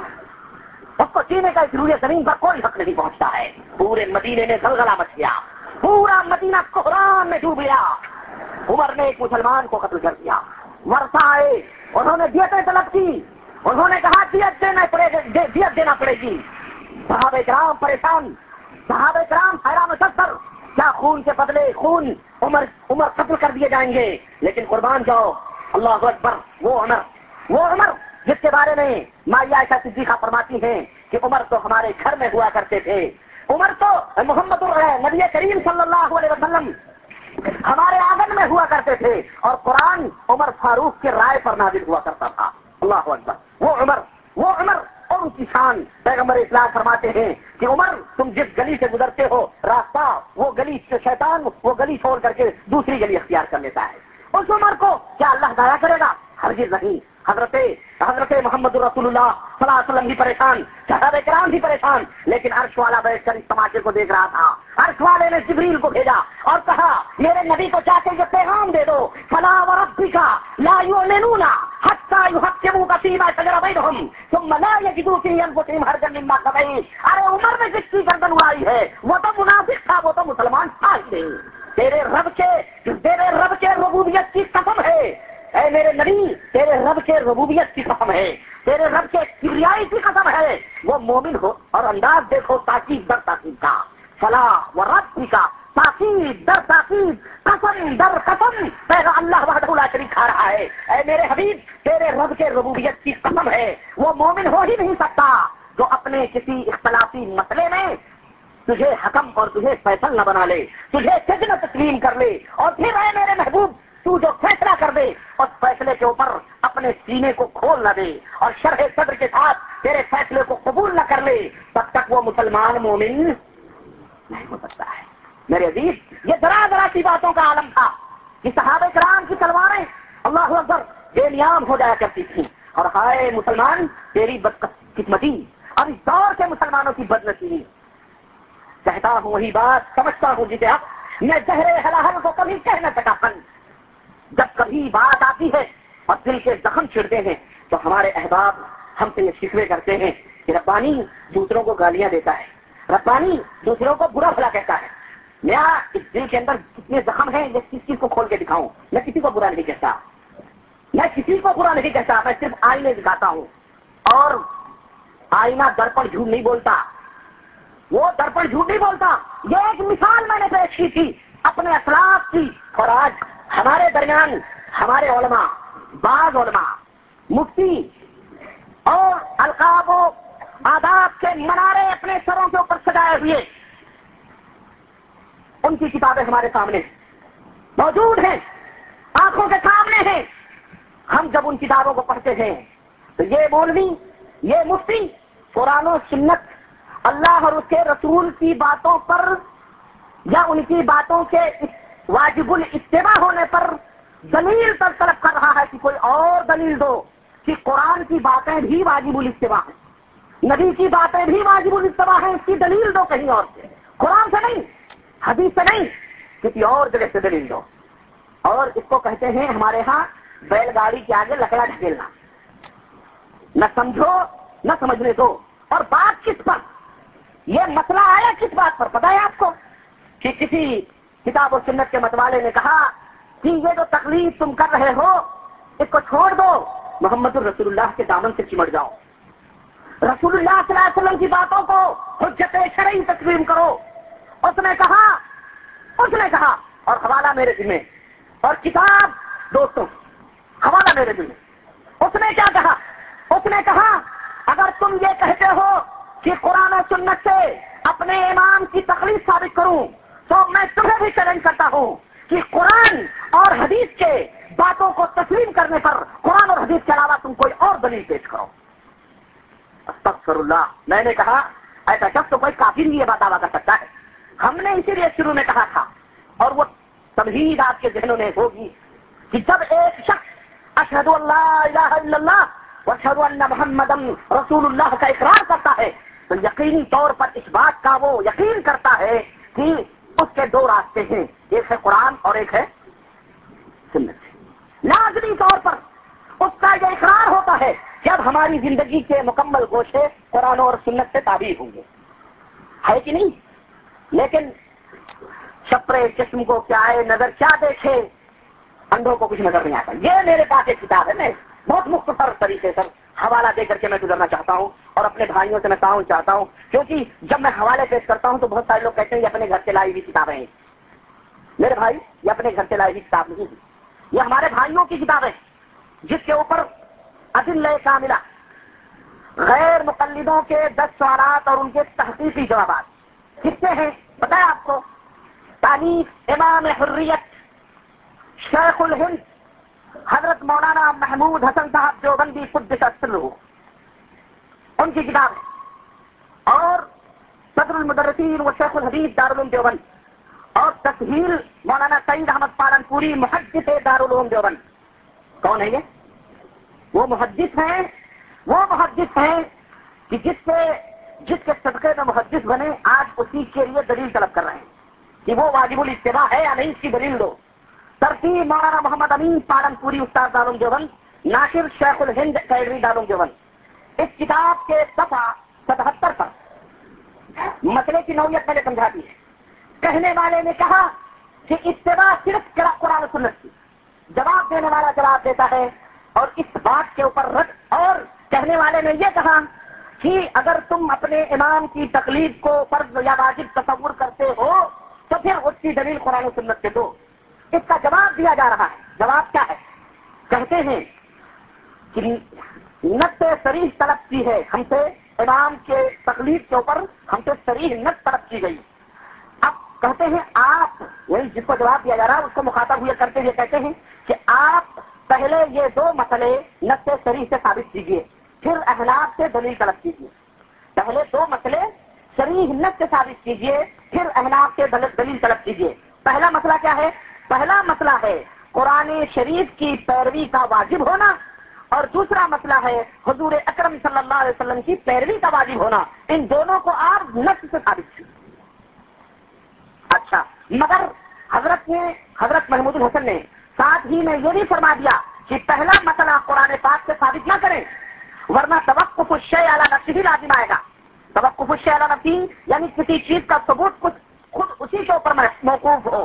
S2: اس کو جینے کا اس روئے زمین پر کوئی حق نہیں پہنچتا ہے. پورے مدینے میں زلزلہ مچ گیا, پورا مدینہ کوہرام میں ڈوب گیا. عمر نے ایک مسلمان کو قتل کر دیا. ورثہ آئے, انہوں نے دیتیں طلب کی, انہوں نے کہا دیت دینا پڑے گی. صحابہ کرام پریشان, صحابہ کرام حیران مشتر, کیا خون کے بدلے خون عمر قتل کر دیے جائیں گے, لیکن قربان جاؤ. اللہ اکبر. وہ عمر جس کے بارے میں مائی عائشہ صدیقہ فرماتی ہیں کہ عمر تو ہمارے گھر میں ہوا کرتے تھے. عمر تو محمد نبی کریم صلی اللہ علیہ وسلم ہمارے آنگن میں ہوا کرتے تھے, اور قرآن عمر فاروق کے رائے پر نازل ہوا کرتا تھا. اللہ اکبر. وہ عمر اور ان کی شان. پیغمبر اسلام فرماتے ہیں کہ عمر تم جس گلی سے گزرتے ہو راستہ وہ گلی سے شیطان وہ گلی چھوڑ کر کے دوسری گلی اختیار کر لیتا ہے. اس عمر کو کیا اللہ ضائع کرے گا؟ ہرگز نہیں. حضرت محمد رسول اللہ صلی اللہ علیہ وسلم بھی پریشان, صحابہ کرام بھی پریشان, لیکن عرش والا بیٹھ کر اس تماشے کو دیکھ رہا تھا. عرش والے نے جبریل کو بھیجا اور کہا میرے نبی کو جا کے یہ پیغام دے دو, فلا وربک لا یؤمنون حتی یحکموک فیما شجر بینہم ثم لا یجدوا فی انفسہم حرجا مما قضیت. ارے عمر نے جس کی گردن اڑائی ہے وہ تو منافق تھا, وہ تو مسلمان تھا ہی نہیں. تیرے رب کے ربوبیت کی قسم ہے, اے میرے نبی تیرے رب کے ربوبیت کی قسم ہے, تیرے رب کے کبریائی کی قسم ہے, وہ مومن ہو. اور انداز دیکھو تاکید در تاکید کا, فلا وربک کا تاکید در تاکید, قسم در قسم. پیغام اللہ وحدہ لا شریک کھا رہا ہے. اے میرے حبیب تیرے رب کے ربوبیت کی قسم ہے, وہ مومن ہو ہی نہیں سکتا جو اپنے کسی اختلافی مسئلے میں تجھے حکم اور تجھے فیصل نہ بنا لے, تجھے سجن تسلیم کر لے, اور پھر اے میرے محبوب تو جو فیصلہ کر دے اس فیصلے کے اوپر اپنے سینے کو کھول نہ دے اور شرح صدر کے ساتھ تیرے فیصلے کو قبول نہ کر لے, تب تک وہ مسلمان مومن نہیں ہو سکتا ہے. میرے عزیز یہ ذرا سی باتوں کا عالم تھا کہ صحابہ کرام کی تلواریں اللہ اکبر بے نیام ہو جایا کرتی تھیں. اور ہائے مسلمان تیری بدقسمتی اور اس دور کے مسلمانوں کی بدنصیبی. کہتا ہوں وہی بات, سمجھتا ہوں جسے اب میں زہرے ہلاہل کو کبھی کہہ نہ سکا. جب کبھی بات آتی ہے اور دل کے زخم چھڑتے ہیں تو ہمارے احباب ہم سے یہ شکوے کرتے ہیں کہ ربانی دوسروں کو گالیاں دیتا ہے, ربانی دوسروں کو برا بھلا کہتا ہے. میں اس دل کے اندر کتنے زخم ہیں یہ کس چیز کو کھول کے دکھاؤں. میں کسی کو برا نہیں کہتا, میں صرف آئینے دکھاتا ہوں. اور آئینہ درپن جھوٹ نہیں بولتا, وہ درپن جھوٹ نہیں بولتا. یہ ایک مثال میں نے پیش کی تھی اپنے اسلاف کی, اور آج ہمارے درمیان ہمارے علماء, بعض علماء مفتی اور القاب و آداب کے منارے اپنے سروں کے اوپر سجائے ہوئے, ان کی کتابیں ہمارے سامنے موجود ہیں, آنکھوں کے سامنے ہیں. ہم جب ان کتابوں کو پڑھتے ہیں تو یہ مولوی یہ مفتی قرآن و سنت اللہ اور اس کے رسول کی باتوں پر یا ان کی باتوں کے واجب الاتباع ہونے پر دلیل پر طلب کر رہا ہے کہ کوئی اور دلیل دو کہ قرآن کی باتیں بھی واجب الاتباع ہیں, نبی کی باتیں بھی واجب الاتباع ہیں. اس کی دلیل دو کہیں اور سے, قرآن سے نہیں, حدیث سے نہیں, کسی اور جگہ سے دلیل دو. اور اس کو کہتے ہیں ہمارے ہاں بیل گاڑی کے آگے لکڑا ڈھکیلنا. نہ سمجھو نہ سمجھنے دو. اور بات کس پر, یہ مسئلہ آیا کس بات پر پتہ ہے آپ کو کہ کسی کتاب و سنت کے متوالے نے کہا کہ یہ جو تقلید تم کر رہے ہو اس کو چھوڑ دو, محمد الرسول اللہ کے دامن سے چمٹ جاؤ, رسول اللہ صلی اللہ علیہ وسلم کی باتوں کو حجت شرعی تسلیم کرو. اس نے کہا اور حوالہ میرے ذمہ, اور کتاب دوستوں حوالہ میرے ذمہ. اس نے کیا کہا, اس نے کہا اگر تم یہ کہتے ہو کہ قرآن و سنت سے اپنے امام کی تقلید ثابت کروں تو میں تمہیں بھی چیلنج کرتا ہوں کہ قرآن اور حدیث کے باتوں کو تسلیم کرنے پر قرآن اور حدیث کے علاوہ تم کوئی اور دلیل پیش کرو. استغفر اللہ. میں نے کہا ایسا شخص تو کوئی کافر نہیں یہ بات دعویٰ کر سکتا ہے. ہم نے اسی لیے شروع میں کہا تھا اور وہ تمہید آپ کے ذہنوں میں ہوگی کہ جب ایک شخص اشہد ان لا الہ الا اللہ واشہد ان محمد رسول اللہ کا اقرار کرتا ہے تو یقینی طور پر اس بات کا وہ یقین کرتا ہے کہ اس کے دو راستے ہیں, ایک ہے قرآن اور ایک ہے سنت. لازمی طور پر اس کا یہ اقرار ہوتا ہے کہ اب ہماری زندگی کے مکمل گوشے قرآن اور سنت سے تعبیر ہوں گے, ہے کہ نہیں؟ لیکن شپرے چشم کو کیا ہے, نظر کیا دیکھے, اندھوں کو کچھ نظر نہیں آتا. یہ میرے پاس ایک کتاب ہے, میں بہت مختصر طریقے سے حوالہ دے کر کے میں گزرنا چاہتا ہوں اور اپنے بھائیوں سے میں تعاون چاہتا ہوں, کیونکہ جب میں حوالے پیش کرتا ہوں تو بہت سارے لوگ کہتے ہیں یہ اپنے گھر سے لائی ہوئی کتابیں ہیں. میرے بھائی یہ اپنے گھر سے لائی ہوئی کتاب نہیں ہے, یہ ہمارے بھائیوں کی کتاب ہے جس کے اوپر ادلہ کاملہ, غیر مقلدوں کے 10 سوالات اور ان کے تحقیقی جوابات کتنے ہیں پتہ ہے آپ کو؟ تالیف امام حریت شیخ الہند حضرت مولانا محمود حسن صاحب دیوبندی قدس سرہ, ان کی کتاب ہے. اور صدر المدرسین و شیخ الحدیث دارالعلوم دیوبند, اور تسہیل مولانا سعید احمد پالنپوری محدث دارالعلوم دیوبند. کون ہے یہ؟ وہ محدث ہیں کہ جس کے صدقے میں محدث بنے آج اسی کے لیے دلیل طلب کر رہے ہیں کہ وہ واجب الاتباع ہے یا نہیں, اس کی دلیل دو. ترتیب مولانا محمد امین پالنپوری استاد دارالعلوم دیوبند, ناشر شیخ الہند کیڈری دارالعلوم دیوبند. اس کتاب کے صفحہ 77 پر مسئلے کی نوعیت میں نے سمجھا دی ہے. کہنے والے نے کہا کہ اتباع صرف قرآن و سنت کی, جواب دینے والا جواب دیتا ہے اور اس بات کے اوپر رد, اور کہنے والے نے یہ کہا کہ اگر تم اپنے امام کی تقلید کو فرض یا واجب تصور کرتے ہو تو پھر اس کی دلیل قرآن و سنت سے دو. اس کا جواب دیا جا رہا ہے. جواب کیا ہے؟ کہتے ہیں کہ نت صریح طلب کی ہے ہم سے, امام کے تقلید کے اوپر ہم سے صریح نت طلب کی گئی. اب کہتے ہیں آپ, وہی جس کو جواب دیا جا رہا ہے اس کو مخاطب ہوئے کرتے ہوئے کہتے ہیں کہ آپ پہلے یہ 2 مسئلے نت صریح سے ثابت کیجیے, پھر احناف سے دلیل طلب کیجیے. پہلے 2 مسئلے صریح نت سے ثابت کیجیے, پھر احناف سے دلیل طلب کیجیے. پہلا مسئلہ کیا ہے؟ پہلا مسئلہ ہے قرآن شریف کی پیروی کا واجب ہونا, اور دوسرا مسئلہ ہے حضور اکرم صلی اللہ علیہ وسلم کی پیروی کا واجب ہونا. ان دونوں کو آپ نص سے ثابت کیجیے. اچھا, مگر حضرت محمود الحسن نے ساتھ ہی میں یہ بھی فرما دیا کہ پہلا مسئلہ قرآن پاک سے ثابت نہ کریں ورنہ توقف الشیء علی نفسہ ہی لازم آئے گا. توقف الشیء علی نفسہ یعنی کسی چیز کا ثبوت خود اسی کے اوپر موقوف ہو,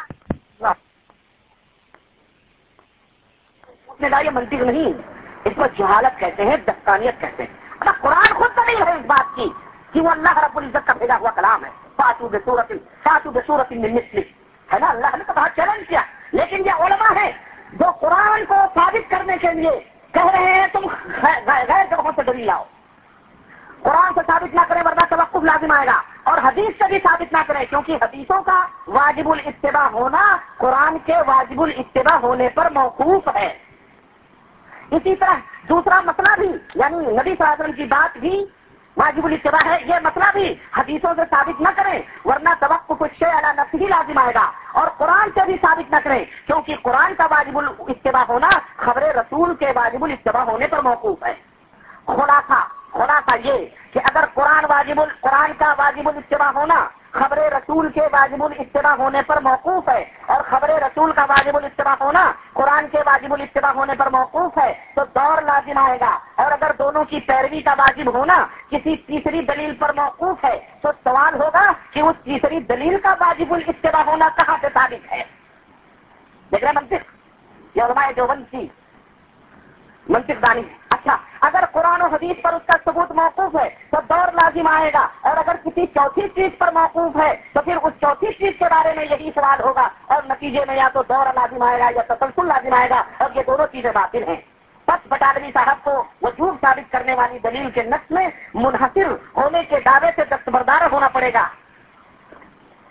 S2: یہ منطق نہیں, اس کو جہالت کہتے ہیں, دستانیت کہتے ہیں. اگر قرآن خود دلیل ہے اس بات کی کہ وہ اللہ رب العزت کا بھیجا ہوا کلام ہے, فاتوا بسورۃ من مثلہ, ہے نا, اللہ نے تو بہت چیلنج کیا. لیکن یہ علماء ہیں جو قرآن کو ثابت کرنے کے لیے کہہ رہے ہیں تم غیر جگہوں سے دلیل لاؤ. قرآن سے ثابت نہ کریں ورنہ توقف لازم آئے گا, اور حدیث سے بھی ثابت نہ کریں کیونکہ حدیثوں کا واجب الاتباع ہونا قرآن کے واجب الاتباع ہونے پر موقوف ہے. اسی طرح دوسرا مسئلہ بھی, یعنی نبی صلی اللہ علیہ وسلم کی بات بھی واجب الاتباع ہے, یہ مسئلہ بھی حدیثوں سے ثابت نہ کریں ورنہ توقف الشیء علی نفسہ ہی لازم آئے گا, اور قرآن سے بھی ثابت نہ کریں کیونکہ قرآن کا واجب الاتباع ہونا خبر رسول کے واجب الاتباع ہونے پر موقوف ہے. خلاصہ یہ کہ اگر قرآن کا واجب الاتباع ہونا خبر رسول کے واجب الاتباع ہونے پر موقوف ہے, اور خبر رسول کا واجب الاتباع ہونا قرآن کے واجب الاتباع ہونے پر موقوف ہے, تو دور لازم آئے گا. اور اگر دونوں کی پیروی کا واجب ہونا کسی تیسری دلیل پر موقوف ہے تو سوال ہوگا کہ اس تیسری دلیل کا واجب الاتباع ہونا کہاں سے ثابت ہے. دیکھ رہے منطق, یہ علماء دیوبند کی منطق دانی. اچھا, اگر قرآن و حدیث پر اس کا ثبوت موقوف ہے تو دور لازم آئے گا, اور اگر کسی چوتھی چیز پر موقوف ہے تو پھر اس چوتھی چیز کے بارے میں یہی سوال ہوگا, اور نتیجے میں یا تو دور لازم آئے گا یا تسلسل لازم آئے گا, اور یہ دونوں چیزیں باطل ہیں. بس بٹالوی صاحب کو وجوب ثابت کرنے والی دلیل کے نص میں منحصر ہونے کے دعوے سے دستبردار ہونا پڑے گا.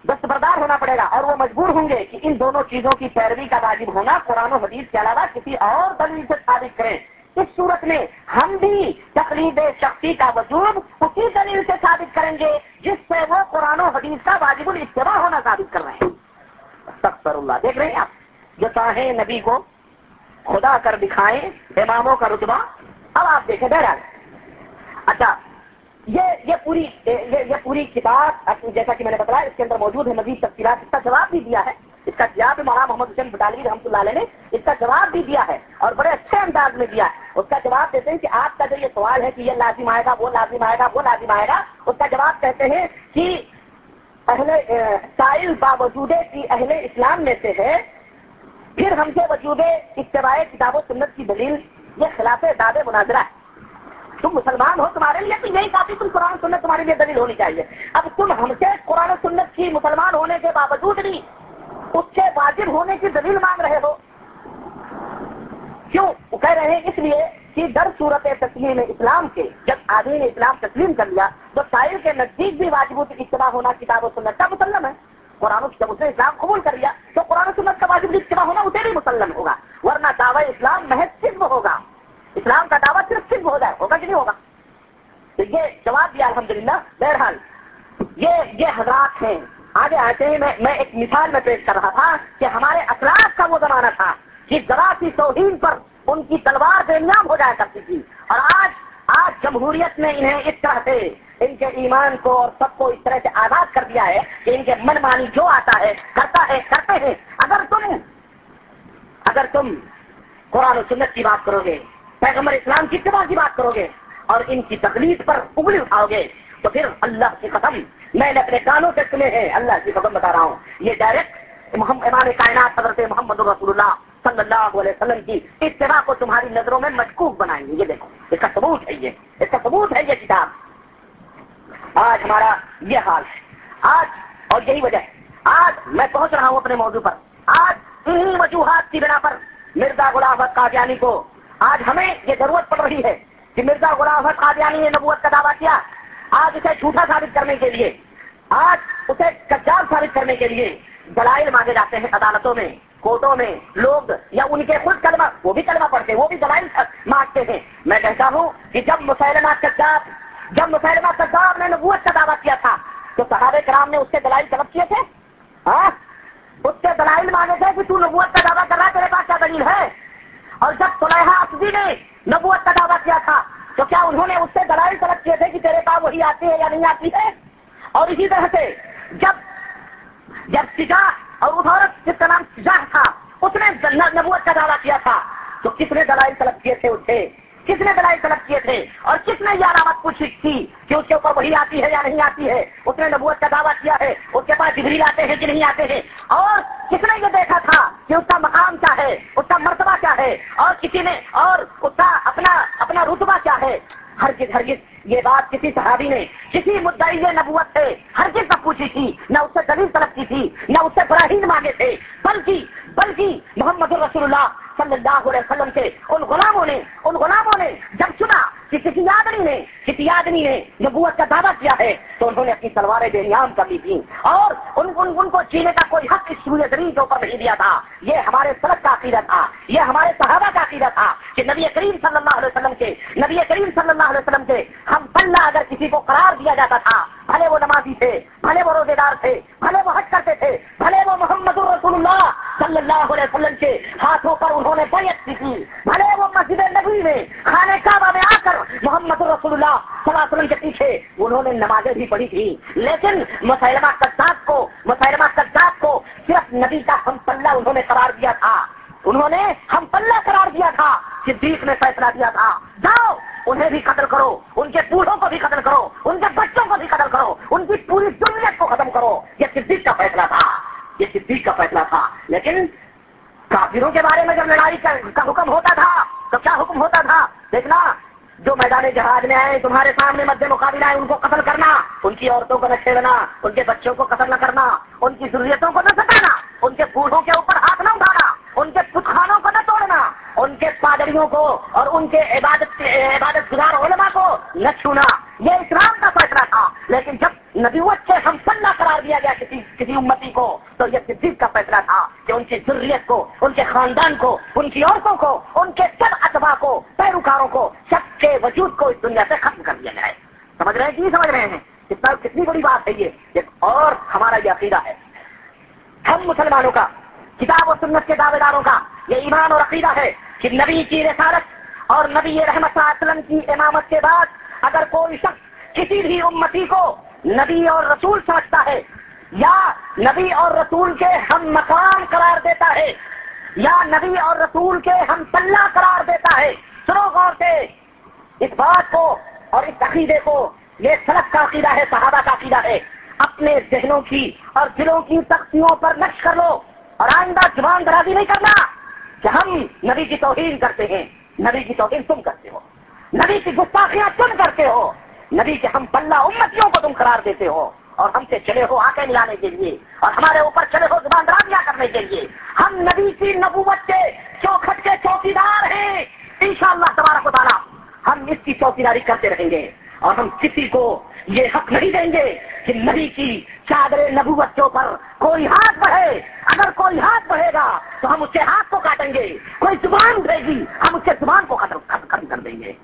S2: دستبردار ہونا پڑے گا، اور وہ مجبور ہوں گے کہ ان دونوں چیزوں کی پیروی کا واجب ہونا قرآن و حدیث کے علاوہ کسی اور دلیل سے ثابت کریں۔ اس صورت میں ہم بھی تقلید شخصی کا وجوب اسی دلیل سے ثابت کریں گے جس سے وہ قرآن و حدیث کا واجب الاتباع ہونا ثابت کر رہے ہیں۔ استغفر اللہ، دیکھ رہے ہیں آپ، جو چاہیں نبی کو خدا کر دکھائیں اماموں کا رتبہ۔ اب آپ دیکھیں بہرحال، اچھا یہ پوری کتاب جیسا کہ میں نے بتایا اس کے اندر موجود ہے مزید تفصیلات، اس کا جواب بھی دیا ہے، اس کا جواب مولانا محمد حسین بٹالوی رحمۃ اللہ علیہ نے اس کا جواب بھی دیا ہے اور بڑے اچھے انداز میں دیا ہے۔ اس کا جواب دیتے ہیں کہ آپ کا جو یہ سوال ہے کہ یہ لازم آئے گا، وہ لازم آئے گا، وہ لازم آئے گا، اس کا جواب کہتے ہیں کہ سائل باوجود کی اہل اسلام میں سے ہے، پھر ہم سے وجوب اتباع کتاب و سنت کی دلیل یہ خلاف داد مناظرہ ہے۔ تم مسلمان ہو، تمہارے لیے تو یہی کافی، تم قرآن سنت تمہارے لیے دلیل ہونی چاہیے۔ اب تم ہم سے قرآن سنت کی مسلمان ہونے کے باوجود بھی اس کے واجب ہونے کی دلیل مانگ رہے ہو، کیوں؟ وہ کہہ رہے ہیں اس لیے کہ در صورت تسلیم اسلام کے جب آدمی نے اسلام تسلیم کر لیا تو سائل کے نزدیک بھی واجب اتباع ہونا کتاب و سنت کا مسلم ہے۔ قرآن جب اس نے اسلام قبول کر لیا تو قرآن و سنت کا واجب اتباع ہونا اسے بھی مسلم ہوگا، ورنہ دعوی اسلام محض صرف ہوگا، اسلام کا دعویٰ صرف ہو جائے، ہوگا کہ نہیں ہوگا؟ تو یہ جواب دیا الحمدللہ۔ بہرحال یہ حضرات ہیں، آگے آتے ہیں۔ میں ایک مثال میں پیش کر رہا تھا کہ ہمارے اسلاف کا وہ زمانہ تھا کہ ذرا سی توہین پر ان کی تلوار بے نیام ہو جایا کرتی تھی، اور آج جمہوریت نے انہیں اس طرح سے ان کے ایمان کو اور سب کو اس طرح سے آزاد کر دیا ہے کہ ان کے من مانی جو آتا ہے کرتے ہیں۔ اگر تم قرآن و سنت کی بات کرو گے، پیغمبر اسلام کی اتباع کی بات کرو گے اور ان کی تقلید پر انگلی اٹھاؤ گے تو پھر اللہ کی قسم، میں نے اپنے کانوں سے سنے ہیں، اللہ کی قسم بتا رہا ہوں، یہ ڈائریکٹ امام کائنات حضرت محمد رسول اللہ صلی اللہ علیہ وسلم کی اتباع کو تمہاری نظروں میں مشکوک بنائیں گے۔ یہ دیکھو، اس کا ثبوت ہے یہ کتاب۔ آج ہمارا یہ حال ہے، آج اور یہی وجہ ہے، آج میں پہنچ رہا ہوں اپنے موضوع پر، آج انہی وجوہات کی بنا پر مرزا غلام احمد قادیانی کو آج ہمیں یہ ضرورت پڑ رہی ہے کہ مرزا غلام احمد قادیانی نے نبوت کا دعویٰ کیا، آج اسے جھوٹا ثابت کرنے کے لیے، آج اسے کذاب ثابت کرنے کے لیے دلائل مانگے جاتے ہیں عدالتوں میں، کورٹوں میں، لوگ یا ان کے خود کلمہ، وہ بھی کلمہ پڑھتے ہیں، وہ بھی دلائل مانگتے ہیں۔ میں کہتا ہوں کہ جب مسیلمہ کذاب نے نبوت کا دعویٰ کیا تھا تو صحابہ کرام نے اس سے دلائل طلب کیے تھے، اس سے دلائل مانگے تھے کہ تو نبوت کا دعویٰ کر رہا ہے، تیرے پاس کیا دلیل ہے؟ اور جب طلحہ اسدی نے نبوت کا دعویٰ کیا تھا تو کیا انہوں نے اس سے دلائل طلب کیے تھے کہ تیرے پاس وہی آتی ہے یا نہیں آتی ہے؟ اور اسی طرح سے جب شجاع اور اس عورت جس کا نام شجاع تھا اس نے نبوت کا دعویٰ کیا تھا تو کس نے دلائل طلب کیے تھے اس سے؟ کس نے دلائل طلب کیے تھے اور کس نے یہ علامت پوچھی تھی کہ اس کے اوپر وہی آتی ہے یا نہیں آتی ہے؟ اس نے نبوت کا دعویٰ کیا ہے، اس کے پاس جبریل آتے ہیں کہ نہیں آتے ہیں، اور کس نے یہ دیکھا تھا کہ اس کا مقام کیا ہے، اس کا مرتبہ کیا ہے، اور کسی نے اور اس کا اپنا رتبہ کیا ہے؟ ہرگز یہ بات کسی صحابی نے کسی مدعی نبوت سے ہرگز نہ پوچھی تھی، نہ اس سے دلیل طلب کی تھی، نہ اس سے براہین مانگے تھے، بلکہ محمد رسول اللہ صلی اللہ علیہ وسلم کے ان غلاموں نے جب سنا کہ کسی آدمی نے نبوت کا دعویٰ کیا ہے تو انہوں نے اپنی تلواریں بے نیام کر لی تھی اور ان کو جینے کا کوئی حق اس روئے زمین کے اوپر نہیں دیا تھا۔ یہ ہمارے سلف کا عقیدہ تھا، یہ ہمارے صحابہ کا عقیدہ تھا کہ نبی کریم صلی اللہ علیہ وسلم کے ہم پلہ اگر کسی کو قرار دیا جاتا تھا، بھلے وہ نمازی تھے، بھلے وہ روزے دار تھے، بھلے وہ حج کرتے تھے، بھلے وہ محمد رسول اللہ صلی اللہ علیہ وسلم کے ہاتھوں پر انہوں نے بیعت کی تھی، بھلے وہ مسجد نبوی میں خانہ کعبہ میں آ کر محمد رسول اللہ صلی اللہ علیہ وسلم کے پیچھے انہوں نے نمازیں بھی پڑھی تھی، لیکن مسیلمہ کذاب کو صرف نبی کا ہم پلہ انہوں نے قرار دیا تھا، صدیق نے فیصلہ دیا تھا جاؤ انہیں بھی قتل کرو، ان کے بوڑھوں کو بھی قتل کرو، ان کے بچوں کو بھی قتل کرو، ان کی پوری جمعیت کو ختم کرو۔ یہ صدیق کا فیصلہ تھا، لیکن کافروں کے بارے میں جب لڑائی کا حکم ہوتا تھا تو کیا حکم ہوتا تھا؟ دیکھنا، جو میدان جہاد میں آئے تمہارے سامنے مد مقابلہ ہے ان کو قتل کرنا، ان کی عورتوں کو نہ چھیڑنا، ان کے بچوں کو قتل نہ کرنا، ان کی ذریتوں کو نہ ستانا، ان کے بوڑھوں کے اوپر ہاتھ نہ اٹھانا، ان کے بتخانوں کو نہ توڑنا، ان کے پادریوں کو اور ان کے عبادت گزار علماء کو نہ چھونا۔ یہ اسلام کا فیصلہ تھا، لیکن جب نبوت سے ہم پلہ قرار دیا دیا گیا کسی امتی کو تو یہ صدیق کا فیصلہ تھا کہ ان کی ذریت کو، ان کے خاندان کو، ان کی عورتوں کو، ان کے سب اتباع کو، پیروکاروں کو، سب کے وجود کو اس دنیا سے ختم کر دیا جائے۔ سمجھ رہے ہیں کہ نہیں سمجھ رہے ہیں؟ کتنی بڑی بات ہے یہ۔ اور ہمارا یہ عقیدہ ہے، ہم مسلمانوں کا، کتاب و سنت کے دعوے داروں کا یہ ایمان اور عقیدہ ہے کہ نبی کی رسالت اور نبی رحمت صلی اللہ علیہ وسلم کی امامت کے بعد اگر کوئی شخص کسی بھی امتی کو نبی اور رسول سمجھتا ہے یا نبی اور رسول کے ہم مقام قرار دیتا ہے یا نبی اور رسول کے ہم پلہ قرار دیتا ہے، سنو غور سے اس بات کو اور اس عقیدے کو، یہ سلف کا عقیدہ ہے، صحابہ کا عقیدہ ہے، اپنے ذہنوں کی اور دلوں کی تختیوں پر نقش کر لو اور آئندہ زبان درازی نہیں کرنا کہ ہم نبی کی توہین کرتے ہیں۔ نبی کی توہین تم کرتے ہو، نبی کی گستاخیاں تم کرتے ہو، نبی کے ہم پلہ امتیوں کو تم قرار دیتے ہو اور ہم سے چلے ہو آنکھیں ملانے کے لیے اور ہمارے اوپر چلے ہو زبان درازیاں کرنے کے لیے۔ ہم نبی کی نبوت کے چوکھٹ کے چوکیدار ہیں، انشاءاللہ تبارک و تعالی ہم اس کی چوکیداری کرتے رہیں گے اور ہم کسی کو یہ حق نہیں دیں گے کہ نبی کی چادر نبوت کے اوپر کوئی ہاتھ بڑھے۔ اگر کوئی ہاتھ بڑھے گا تو ہم اس کے ہاتھ کو کاٹیں گے، کوئی زبان دے گی ہم اس کے زبان کو ختم کر دیں گے۔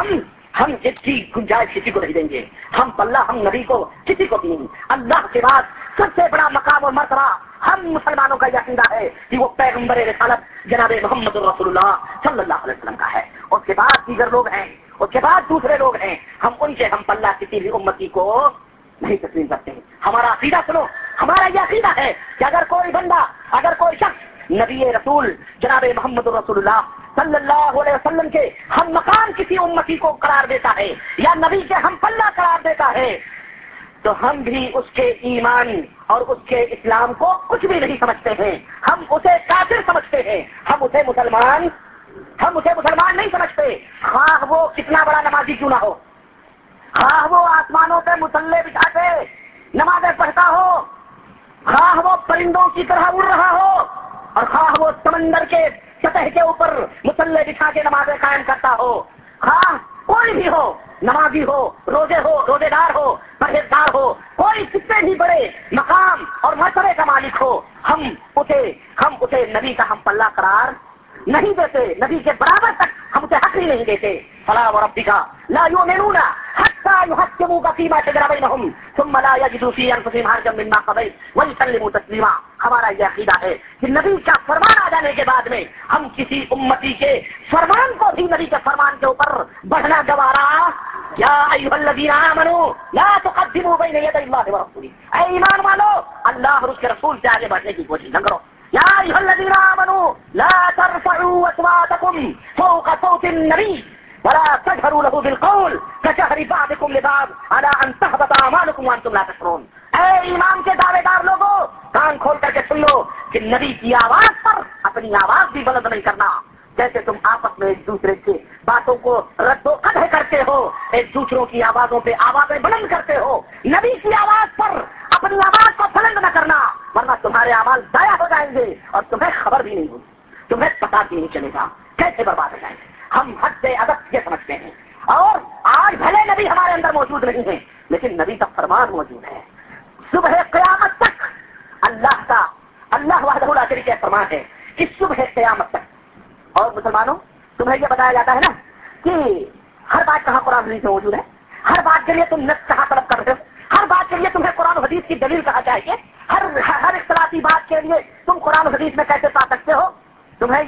S2: ہم اس کی گنجائش کسی کو نہیں دیں گے، ہم پلہ ہم نبی کو کسی کو نہیں۔ اللہ کے بعد سب سے بڑا مقام اور مرتبہ ہم مسلمانوں کا یہ عقیدہ ہے کہ وہ پیغمبر رسالت جناب محمد رسول اللہ صلی اللہ علیہ وسلم کا ہے۔ اس کے بعد دیگر لوگ ہیں، اس کے بعد دوسرے لوگ ہیں، ہم ان کے ہم پلہ کسی بھی امتی کو نہیں تسلیم کرتے ہیں۔ ہمارا عقیدہ سنو، ہمارا یہ عقیدہ ہے کہ اگر کوئی بندہ، اگر کوئی شخص نبی رسول جناب محمد رسول اللہ صلی اللہ علیہ وسلم کے ہم مقام کسی امتی کو قرار دیتا ہے یا نبی کے ہم پلہ قرار دیتا ہے تو ہم بھی اس کے ایمان اور اس کے اسلام کو کچھ بھی نہیں سمجھتے ہیں، ہم اسے کافر سمجھتے ہیں، ہم اسے مسلمان نہیں سمجھتے، خواہ وہ کتنا بڑا نمازی کیوں نہ ہو، خواہ وہ آسمانوں پہ مسلح بچھا کے نمازیں پڑھتا ہو، خواہ وہ پرندوں کی طرح اڑ رہا ہو اور خواہ وہ سمندر کے سطح کے اوپر مسلح بچھا کے نمازیں قائم کرتا ہو، خواہ کوئی بھی ہو، نمازی ہو، روزے دار ہو، پرہیزگار ہو، کوئی کتنے بھی بڑے مقام اور مرتبے کا مالک ہو، ہم اسے نبی کا ہم پلہ قرار نہیں دیتے، نبی کے برابر تک ہم اسے حق ہی نہیں دیتے۔ فلا وربک لا یؤمنون حتی یحکموک فیما شجر بینہم ثم لا یجدوا فی انفسہم حرجا مما قضیت ویسلموا تسلیما۔ ہمارا یہ عقیدہ ہے کہ نبی کا فرمان آ جانے کے بعد میں ہم کسی امتی کے فرمان کو بھی نبی کے فرمان کے اوپر بڑھنا گوارا۔ یا ایھا الذین آمنوا لا تقدموا بین یدی اللہ ورسولہ، اے ایمان والو اللہ اور اس کے رسول سے آگے بڑھنے کی کوشش نہ کرو۔ یا ایھا الذین آمنوا لا ترفعوا اصواتکم فوق صوت النبی ولا تجهروا له بالقول كجهر بعضكم لبعض على ان تحبط اعمالكم وانتم لا تشعرون۔ اے ایمان کے دعوے دار لوگوں، کان کھول کر کے سن لو کہ نبی کی آواز پر اپنی آواز بھی بلند نہیں کرنا، جیسے تم آپس میں ایک دوسرے کی باتوں کو رد و قدح کرتے ہو، ایک دوسروں کی آوازوں پہ آوازیں بلند کرتے ہو، نبی کی آواز پر اپنی آواز کو بلند نہ کرنا، ورنہ تمہارے اعمال ضائع ہو جائیں گے اور تمہیں خبر بھی نہیں ہوگی، تمہیں پتا بھی نہیں چلے گا، کیسے برباد ہو جائیں گے۔ ہم حد سے ادب یہ سمجھتے ہیں، اور آج بھلے نبی ہمارے اندر موجود نہیں ہے لیکن نبی کا فرمان موجود ہے، صبح قیامت تک اللہ وحدہ لا شریک کا فرمان ہے کہ صبح قیامت تک۔ اور مسلمانوں، تمہیں یہ بتایا جاتا ہے نا کہ ہر بات کہاں قرآن حدیث میں موجود ہے، ہر بات کے لیے تم نص کہاں طلب کر رہے ہو، ہر بات کے لیے تمہیں قرآن و حدیث کی دلیل کہاں چاہیے، ہر اختلافی بات کے لیے تم قرآن و حدیث میں کیسے پا سکتے ہو؟ تمہیں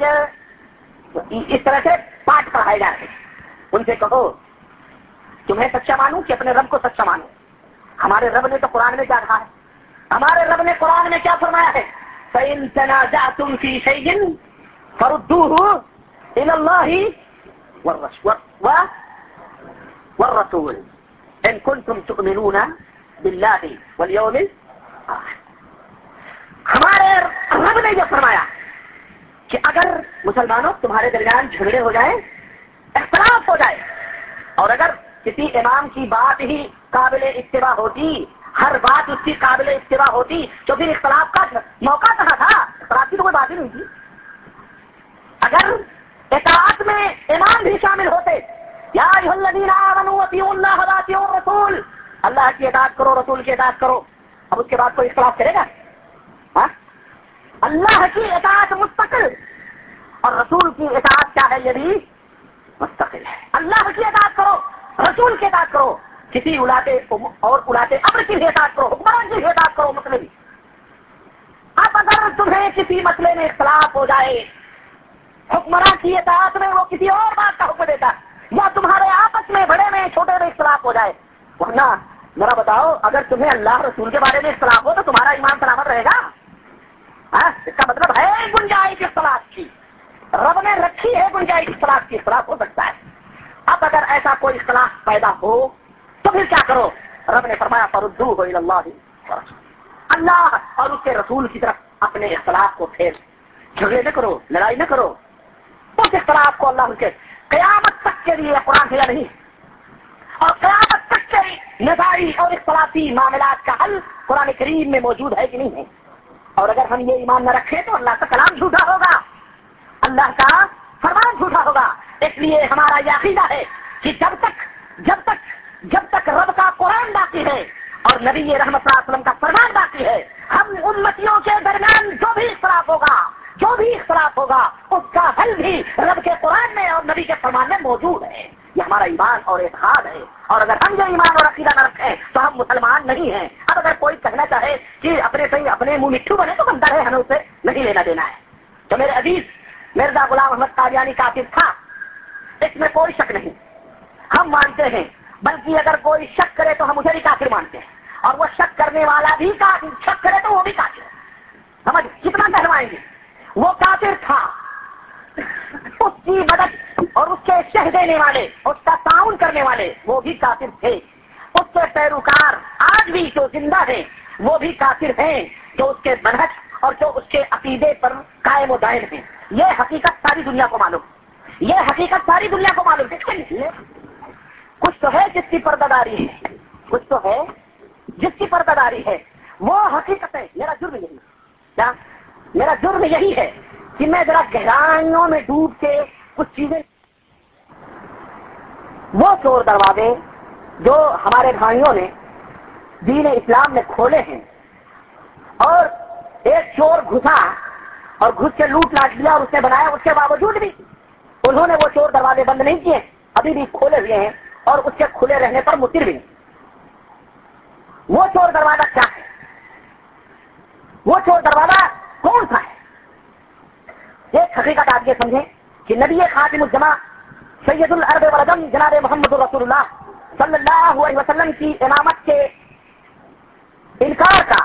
S2: یہ اس طرح سے پاٹ پڑھائے جاتے ہیں۔ ان سے کہو تمہیں سچا مانوں کہ اپنے رب کو سچا مانوں؟ ہمارے رب نے تو قرآن میں کیا کہا ہے؟ ہمارے رب نے قرآن میں کیا فرمایا ہے؟ فَإِن تَنَازَعْتُمْ فِي شَيْءٍ فَرُدُّوهُ إِلَى اللَّهِ وَالرَّسُولِ إِن كُنتُمْ تُؤْمِنُونَ بِاللَّهِ وَالْيَوْمِ الْآخِرِ۔ ہمارے رب نے یہ فرمایا کہ اگر مسلمانوں تمہارے درمیان جھگڑے ہو جائیں، اختلاف ہو جائے، اور اگر کسی امام کی بات ہی قابل اتباع ہوتی، ہر بات اس کی قابل اتباع ہوتی تو پھر اختلاف کا موقع کہاں تھا؟ اختلاف کی تو کوئی بات ہی نہیں تھی۔ اگر اطاعت میں امام بھی شامل ہوتے، یا ایھا الذین آمنوا اطیعوا اللہ واطیعوا الرسول، اللہ کی اطاعت کرو، رسول کی اطاعت کرو، اب اس کے بعد کوئی اختلاف کرے گا؟ ہاں؟ اللہ کی اطاعت مستقل اور رسول کی اطاعت کیا ہے؟ یہ بھی مستقل ہے. اللہ کی اطاعت کرو، رسول کی اطاعت کرو، کسی الاتے امر کی بھی اطاعت کرو، حکمران کی بھی اطاعت کرو. مسئلے بھی اب اگر تمہیں کسی مسئلے میں اختلاف ہو جائے، حکمران کی اطاعت میں وہ کسی اور بات کا حکم دیتا یا تمہارے آپس میں بڑے میں چھوٹے میں اختلاف ہو جائے، ورنہ ذرا بتاؤ اگر تمہیں اللہ رسول کے بارے میں اختلاف ہو تو تمہارا ایمان سلامت رہے گا؟ اس کا مطلب ہے گنجائش اختلاف کی، رب نے رکھی ہے گنجائش اختلاف کی، اختلاف ہو سکتا ہے. اب اگر ایسا کوئی اختلاف پیدا ہو تو پھر کیا کرو؟ رب نے فرمایا فردوہ الی اللہ، اللہ اور اس کے رسول کی طرف اپنے اختلاف کو پھیر. جھگڑے نہ کرو، لڑائی نہ کرو، اس اختلاف کو اللہ کے قیامت تک کے لیے قرآن یا نہیں، اور قیامت تک کے نزاعی اور اختلافی معاملات کا حل قرآن کریم میں موجود ہے کہ نہیں ہے. اور اگر ہم یہ ایمان نہ رکھیں تو اللہ کا کلام جھوٹا ہوگا، اللہ کا فرمان جھوٹا ہوگا. اس لیے ہمارا یہ عقیدہ ہے کہ جب تک رب کا قرآن باقی ہے اور نبی رحمت صلی اللہ علیہ وسلم کا فرمان باقی ہے، ہم امتیوں کے درمیان جو بھی اختلاف ہوگا اس کا حل بھی رب کے قرآن میں اور نبی کے فرمان میں موجود ہے. یہ ہمارا ایمان اور اعتقاد ہے. اور اگر ہم یہ ایمان اور عقیدہ نہ رکھیں تو ہم مسلمان نہیں ہیں. اب اگر کوئی کہنا چاہے کہ اپنے منہ مٹھو بنے تو بنتا ہے، ہمیں اسے نہیں لینا دینا ہے. تو میرے عزیز مرزا غلام احمد قادیانی کافر تھا، اس میں کوئی شک نہیں، ہم مانتے ہیں. بلکہ اگر کوئی شک کرے تو ہم اسے بھی کافر مانتے ہیں، اور وہ شک کرنے والا بھی شک کرے تو وہ بھی کافر ہے. سمجھ کتنا کہلوائیں گے؟ وہ کافر تھا، اس کی مدد اور اس کے شہ دینے والے، اس کا تعاون کرنے والے وہ بھی کافر تھے. اس کے پیروکار آج بھی جو زندہ ہیں وہ بھی کافر ہیں، جو اس کے منہج اور جو اس کے عقیدے پر قائم و دائم ہیں. یہ حقیقت ساری دنیا کو معلوم، کچھ تو ہے جس کی پردہ داری ہے، وہ حقیقت ہے. میرا جرم یہی ہے کہ میں ذرا گہرائیوں میں ڈوب کے کچھ چیزیں، وہ چور دروازے جو ہمارے بھائیوں نے دین اسلام میں کھولے ہیں، اور ایک چور گھسا اور گھس کے لوٹ لاٹ لیا اور اس نے بنایا، اس کے باوجود بھی انہوں نے وہ چور دروازے بند نہیں کیے، ابھی بھی کھولے ہوئے ہیں اور اس کے کھلے رہنے پر مصر بھی. وہ چور دروازہ کیا ہے؟ وہ چور دروازہ کون سا ہے؟ ایک حقیقت آپ یہ سمجھیں کہ نبی خاتم الجماع سید العرب والعجم جناب محمد رسول اللہ صلی اللہ علیہ وسلم کی امامت کے انکار کا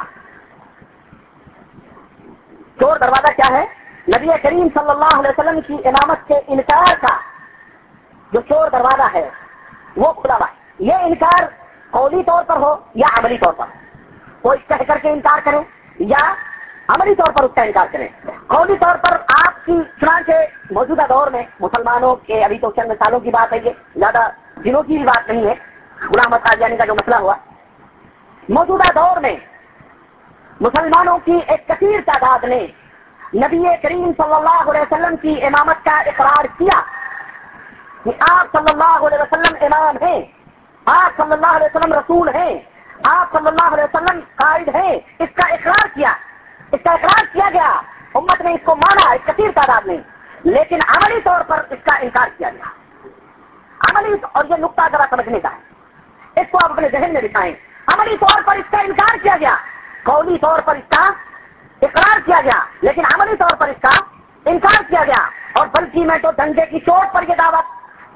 S2: چور دروازہ کیا ہے؟ نبی کریم صلی اللہ علیہ وسلم کی امامت کے انکار کا جو چور دروازہ ہے وہ کھلا ہوا ہے. یہ انکار قولی طور پر ہو یا عملی طور پر، کوئی کہہ کر کے انکار کرے یا عملی طور پر اس کا انکار کرے. قولی طور پر آپ کی چنانچہ موجودہ دور میں مسلمانوں کے، ابھی تو چند سالوں کی بات ہے، یہ زیادہ دنوں کی بھی بات نہیں ہے، غلام احمد قادیانی کا جو مسئلہ ہوا، موجودہ دور میں مسلمانوں کی ایک کثیر تعداد نے نبی کریم صلی اللہ علیہ وسلم کی امامت کا اقرار کیا کہ آپ صلی اللہ علیہ وسلم امام ہیں، آپ صلی اللہ علیہ وسلم رسول ہیں، آپ صلی اللہ علیہ وسلم قائد ہیں. اس کا اقرار کیا گیا، امت نے اس کو مانا، ایک کثیر تعداد نے، لیکن عملی طور پر اس کا انکار کیا گیا. اور یہ نقطہ ذرا سمجھنے کا ہے، اس کو آپ اپنے ذہن میں بٹھائیں. عملی طور پر اس کا انکار کیا گیا، قولی طور پر اس کا اقرار کیا گیا، لیکن عملی طور پر اس کا انکار کیا گیا. اور بلکہ میں تو دنگے کی چوٹ پر یہ دعویٰ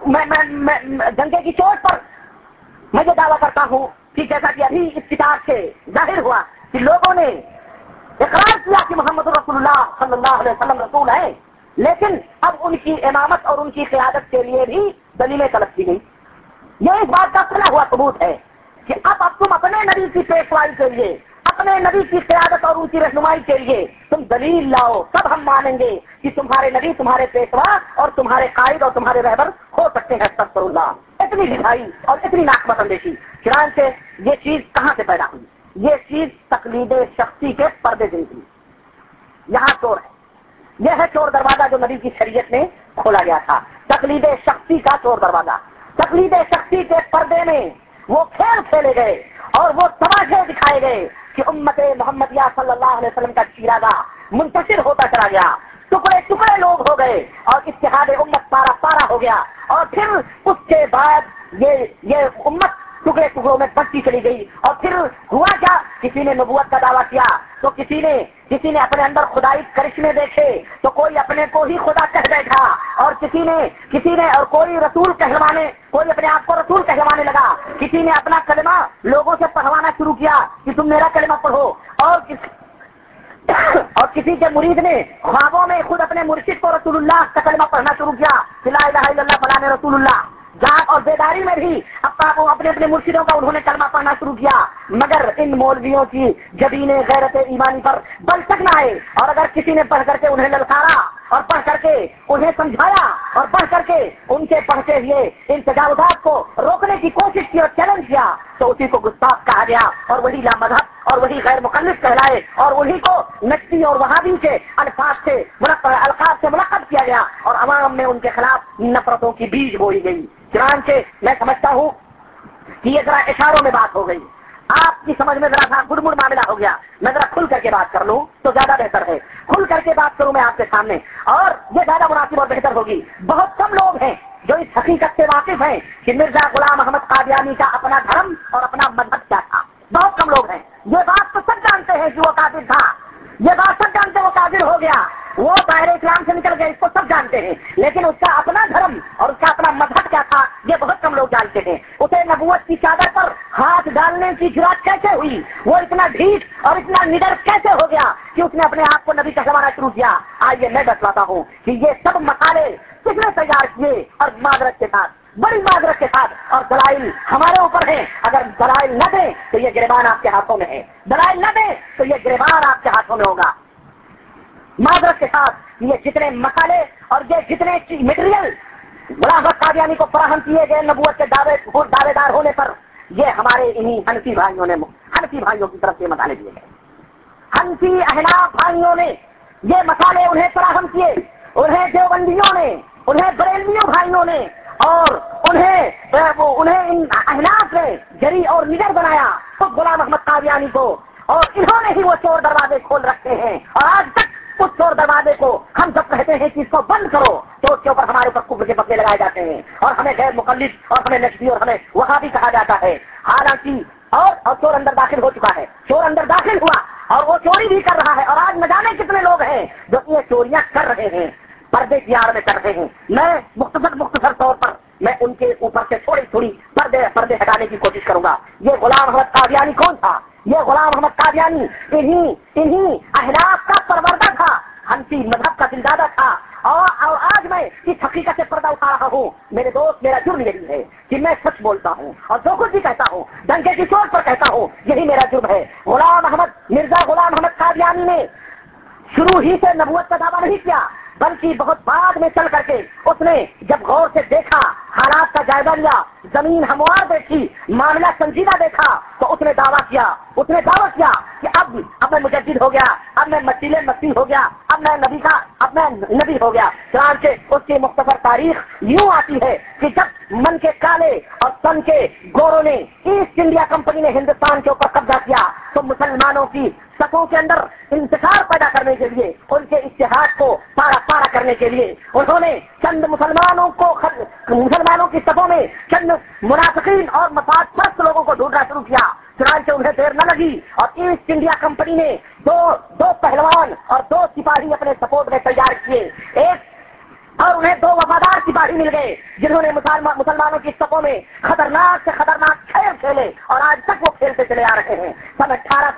S2: میں یہ دعویٰ کرتا ہوں کہ جیسا کہ ابھی اس کتاب سے ظاہر ہوا کہ لوگوں نے اقرار کیا کہ محمد رسول اللہ صلی اللہ علیہ وسلم رسول ہے، لیکن اب ان کی امامت اور ان کی قیادت کے لیے بھی دلیلیں طلب کی گئی. یہ اس بات کا پھیلا ہوا ثبوت ہے کہ اب تم اپنے نبی کی پیشوائی کے لیے، اپنے نبی کی قیادت اور ان کی رہنمائی کے لیے تم دلیل لاؤ، تب ہم مانیں گے کہ تمہارے نبی تمہارے پیشوا اور تمہارے قائد اور تمہارے رہبر ہو سکتے ہیں. استغفر اللہ. اتنی رسائی اور اتنی ناقص اندیشی. چنانچہ یہ چیز کہاں سے پیدا ہوئی؟ یہ چیز تقلید شخصی کے پردے سے ہوئی. یہاں چور ہے، یہ ہے چور دروازہ جو نبی کی شریعت میں کھولا گیا تھا، تقلید شخصی کا چور دروازہ. تقلید شخصی کے پردے میں وہ کھیل کھیلے گئے اور وہ تماشے دکھائے گئے کہ امت محمدیہ صلی اللہ علیہ وسلم کا ارادہ منتشر ہوتا چلا گیا، ٹکڑے ٹکڑے لوگ ہو گئے اور اتحاد امت پارا پارا ہو گیا، اور پھر اس کے بعد یہ امت ٹکڑے ٹکڑوں میں بڑھتی چلی گئی، اور پھر ہوا کیا، کسی نے نبوت کا دعویٰ کیا تو کسی نے اپنے اندر خدائی کرشمے دیکھے تو کوئی اپنے کو ہی خدا کہہ بیٹھا، اور کسی نے اور کوئی رسول کہلوانے، کوئی اپنے آپ کو رسول کہلوانے لگا، کسی نے اپنا کلمہ لوگوں سے پڑھوانا شروع کیا کہ تم میرا کلمہ پڑھو، اور کسی کے مرید نے خوابوں میں خود اپنے مرشد کو رسول اللہ کا کلمہ پڑھنا شروع کیا، لا الہ الا اللہ فلاں رسول اللہ، جاگ اور بیداری میں بھی اپنے مرشدوں کا انہوں نے کلمہ پڑھنا شروع کیا، مگر ان مولویوں کی جبین غیرت ایمانی پر بل تک نہ آئے، اور اگر کسی نے پڑھ کر کے انہیں للکارا اور پڑھ کر کے انہیں سمجھایا اور پڑھ کر کے ان کے پڑھتے ہوئے ان تجاوزات کو روکنے کی کوشش کی اور چیلنج کیا تو اسی کو گستاخ کہا گیا، اور وہی لامذہب اور وہی غیر مقلد کہلائے، اور وہی کو نجدی اور وہابی کے القاب سے ملقب کیا گیا، اور عوام میں ان کے خلاف نفرتوں کی بیج بوئی گئی۔ چنانچہ میں سمجھتا ہوں کہ یہ ذرا اشاروں میں بات ہو گئی، آپ کی سمجھ میں ذرا سا گڑمڑ معاملہ ہو گیا، میں ذرا کھل کر کے بات کر لوں تو زیادہ بہتر ہے، کھل کر کے بات کروں میں آپ کے سامنے، اور یہ زیادہ مناسب اور بہتر ہوگی۔ بہت کم لوگ ہیں جو اس حقیقت سے واقف ہیں کہ مرزا غلام احمد قادیانی کا اپنا دھرم اور اپنا مذہب کیا تھا، بہت کم لوگ ہیں، یہ بات تو سب جانتے ہیں کہ وہ کافر تھا، یہ بات سب جانتے ہیں وہ کافر ہو گیا، وہ دائرے اسلام سے نکل گیا، اس کو سب جانتے ہیں، لیکن اس کا اپنا دھرم اور اس کا اپنا مذہب کیا تھا یہ بہت کم لوگ جانتے ہیں۔ اسے نبوت کی چادر پر ہاتھ ڈالنے کی جرات کیسے ہوئی، وہ اتنا ڈھیٹ اور اتنا نڈر کیسے ہو گیا کہ اس نے اپنے آپ کو نبی کہلوانا شروع کیا۔ آئیے میں بتلاتا ہوں کہ یہ سب مسالے کس نے تیار کیے، اور معذرت کے ساتھ، بڑی معذرت کے ساتھ، اور دلائل ہمارے اوپر ہیں، اگر دلائل نہ دیں تو یہ گریبان آپ کے ہاتھوں میں ہے، دلائل نہ دیں تو یہ گریبان آپ کے ہاتھوں میں ہوگا۔ معذرت کے ساتھ یہ جتنے مسالے اور یہ جتنے مٹیریل غلام احمد قادیانی کو فراہم کیے گئے نبوت کے دعوے دار ہونے پر، یہ ہمارے انہی حنفی بھائیوں کی طرف سے مسالے دیے گئے، حنفی احناف بھائیوں نے یہ مسالے انہیں فراہم کیے، انہیں دیوبندیوں نے، انہیں بریلویوں بھائیوں نے، اور انہیں ان احناف نے جری اور نگر بنایا خود غلام احمد قادیانی کو، اور انہوں نے ہی وہ چور دروازے کھول رکھے ہیں، اور آج تک اس چور دروازے کو ہم جب کہتے ہیں کہ اس کو بند کرو تو اس کے اوپر ہمارے اوپر کفر کے پتے لگائے جاتے ہیں، اور ہمیں غیر مقلد اور ہمیں نجدی اور ہمیں وہابی کہا جاتا ہے، حالانکہ اور چور اندر داخل ہو چکا ہے، چور اندر داخل ہوا اور وہ چوری بھی کر رہا ہے، اور آج نہ جانے کتنے لوگ ہیں جو یہ چوریاں کر رہے ہیں، پردے کی آڑ میں کر رہے ہیں۔ میں مختصر طور پر میں ان کے اوپر سے تھوڑی پردے ہٹانے کی کوشش کروں گا۔ یہ غلام احمد قادیانی کون تھا؟ یہ غلام احمد قادیانی انہی احناف کا پروردہ تھا، حنفی مذہب کا دلدادہ تھا، اور آج میں اس حقیقت سے پردہ اٹھا رہا ہوں، میرے دوست، میرا جرم یہی ہے کہ میں سچ بولتا ہوں، اور جو کچھ بھی کہتا ہوں ڈنکے کی چوٹ پر کہتا ہوں، یہی میرا جرم ہے۔ مرزا غلام احمد قادیانی نے شروع ہی سے نبوت کا دعویٰ نہیں کیا، بلکہ بہت بعد میں چل کر کے اس نے جب غور سے دیکھا، حالات کا جائزہ لیا، زمین ہموار دیکھی، معاملہ سنجیدہ دیکھا، تو اس نے دعویٰ کیا کہ اب میں مجدد ہو گیا، اب میں مسیح ہو گیا، اب میں نبی ہو گیا۔ چنانچہ اس کی مختصر تاریخ یوں آتی ہے کہ جب من کے کالے اور تن کے گوروں نے ایسٹ انڈیا کمپنی نے ہندوستان کے اوپر قبضہ کیا تو مسلمانوں کی صفوں کے اندر انتشار پیدا کرنے کے لیے، ان کے اتحاد کو پارا کرنے کے لیے انہوں نے چند مسلمانوں کی صفوں میں چند منافقین اور مفاد پرست لوگوں کو ڈھونڈنا شروع کیا۔ چنانچہ انہیں دیر نہ لگی اور ایسٹ انڈیا کمپنی نے دو پہلوان اور 2 سپاہی اپنے سپورٹ میں تیار کیے، اور انہیں 2 وفادار سپاہی مل گئے جنہوں نے مسلمانوں کی صفوں میں خطرناک سے خطرناک کھیل کھیلے، اور آج تک وہ کھیلتے چلے آ رہے ہیں۔ سن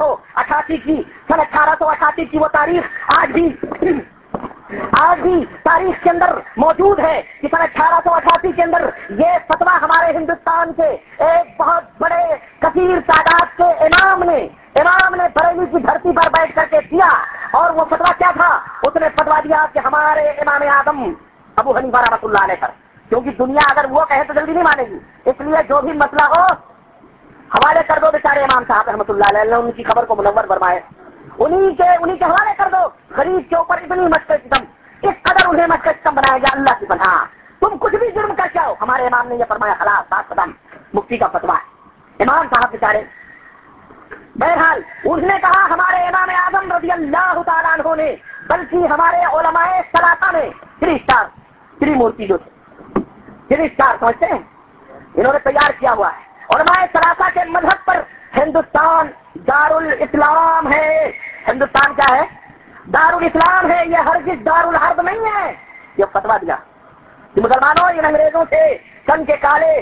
S2: 1888 کی وہ تاریخ آج بھی تاریخ کے اندر موجود ہے کہ سن 1888 کے اندر یہ فتویٰ ہمارے ہندوستان کے ایک بہت بڑے کثیر تعداد کے امام نے بریلی کی دھرتی پر بیٹھ کر کے دیا، اور وہ فتویٰ کیا تھا؟ اس نے فتویٰ دیا کہ ہمارے امام اعظم ابو حنیفہ رحمۃ اللہ علیہ پر، کیونکہ دنیا اگر وہ کہے تو جلدی نہیں مانے گی، اس لیے جو بھی مسئلہ ہو حوالے کر دو بیچارے امام صاحب رحمۃ اللہ علیہ، ان کی خبر کو منور فرمائے، انہی کے حوالے کر دو۔ غریب کے اوپر اتنی مشق ستم، اس قدر انہیں مشق ستم بنایا گیا، اللہ کی پناہ، تم کچھ بھی جرم کر جاؤ، ہمارے امام نے یہ فرمایا خلاص، بات ختم۔ مفتی کا فتویٰ، امام صاحب بیچارے بہرحال اس نے کہا ہمارے امام اعظم رضی اللہ تعالیٰ عنہ نے، بلکہ ہمارے علماء ثلاثہ میں 3 اسٹار 3 مورتی جو تھے 3 اسٹار سمجھتے ہیں انہوں نے تیار کیا ہوا ہے. علماء ثلاثہ کے مذہب پر ہندوستان دارالاسلام ہے. ہندوستان کیا ہے؟ دارالاسلام ہے. یہ ہرگز دارالحرب نہیں ہے. یہ فتویٰ دیا کہ مسلمانوں ان انگریزوں سے تن کے کالے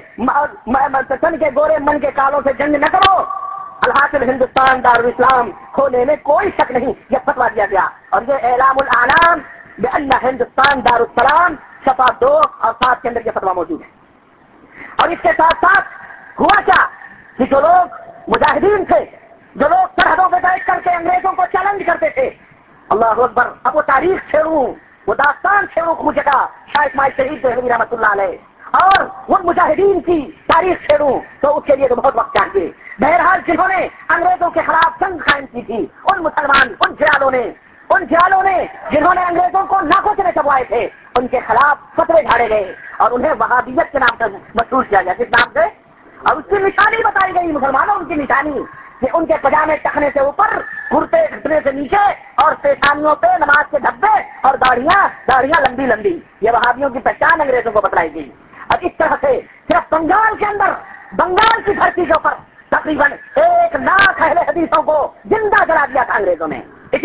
S2: تن کے گورے من کے کالوں سے جنگ نہ کرو. الحاصل ہندوستان دارالاسلام ہونے میں کوئی شک نہیں. یہ فتویٰ دیا گیا اور یہ اعلام الاعلام بأن ہندوستان دارالسلام صفحہ 2 اور 7 کے اندر یہ فتویٰ موجود ہے. اور اس کے ساتھ ساتھ ہوا کیا کہ جو لوگ مجاہدین تھے، جو لوگ سرحدوں پہ بیٹھ کر کے انگریزوں کو چیلنج کرتے تھے، اللہ اکبر، اب وہ تاریخ چھیڑوں، وہ داستان چھیڑوں خوب جگہ شاہ اسماعیل شہید دہلوی رحمۃ اللہ علیہ اور ان مجاہدین کی تاریخ چھیڑوں تو اس کے لیے تو بہت وقت چاہیے. بہرحال جنہوں نے انگریزوں کے خلاف جنگ قائم کی تھی، ان مسلمان ان جھیالوں نے جنہوں نے انگریزوں کو ناکوچنے چبوائے تھے، ان کے خلاف فتوے جھاڑے گئے اور انہیں وہابیت کے نام سے مشہور کیا گیا. کس نام سے؟ اور اس کی نشانی بتائی گئی مسلمانوں، ان کی نشانی کہ ان کے پجامے ٹخنے سے اوپر، کرتے گھٹنے سے نیچے اور پیشانیوں پہ نماز کے دھبے اور داڑیاں لمبی لمبی. یہ وہابیوں کی پہچان انگریزوں کو بتلائی گئی. اور اس طرح سے صرف بنگال کے اندر، بنگال کی دھرتی کے اوپر تقریباً 1 لاکھ اہل حدیثوں کو زندہ جلا دیا تھا انگریزوں نے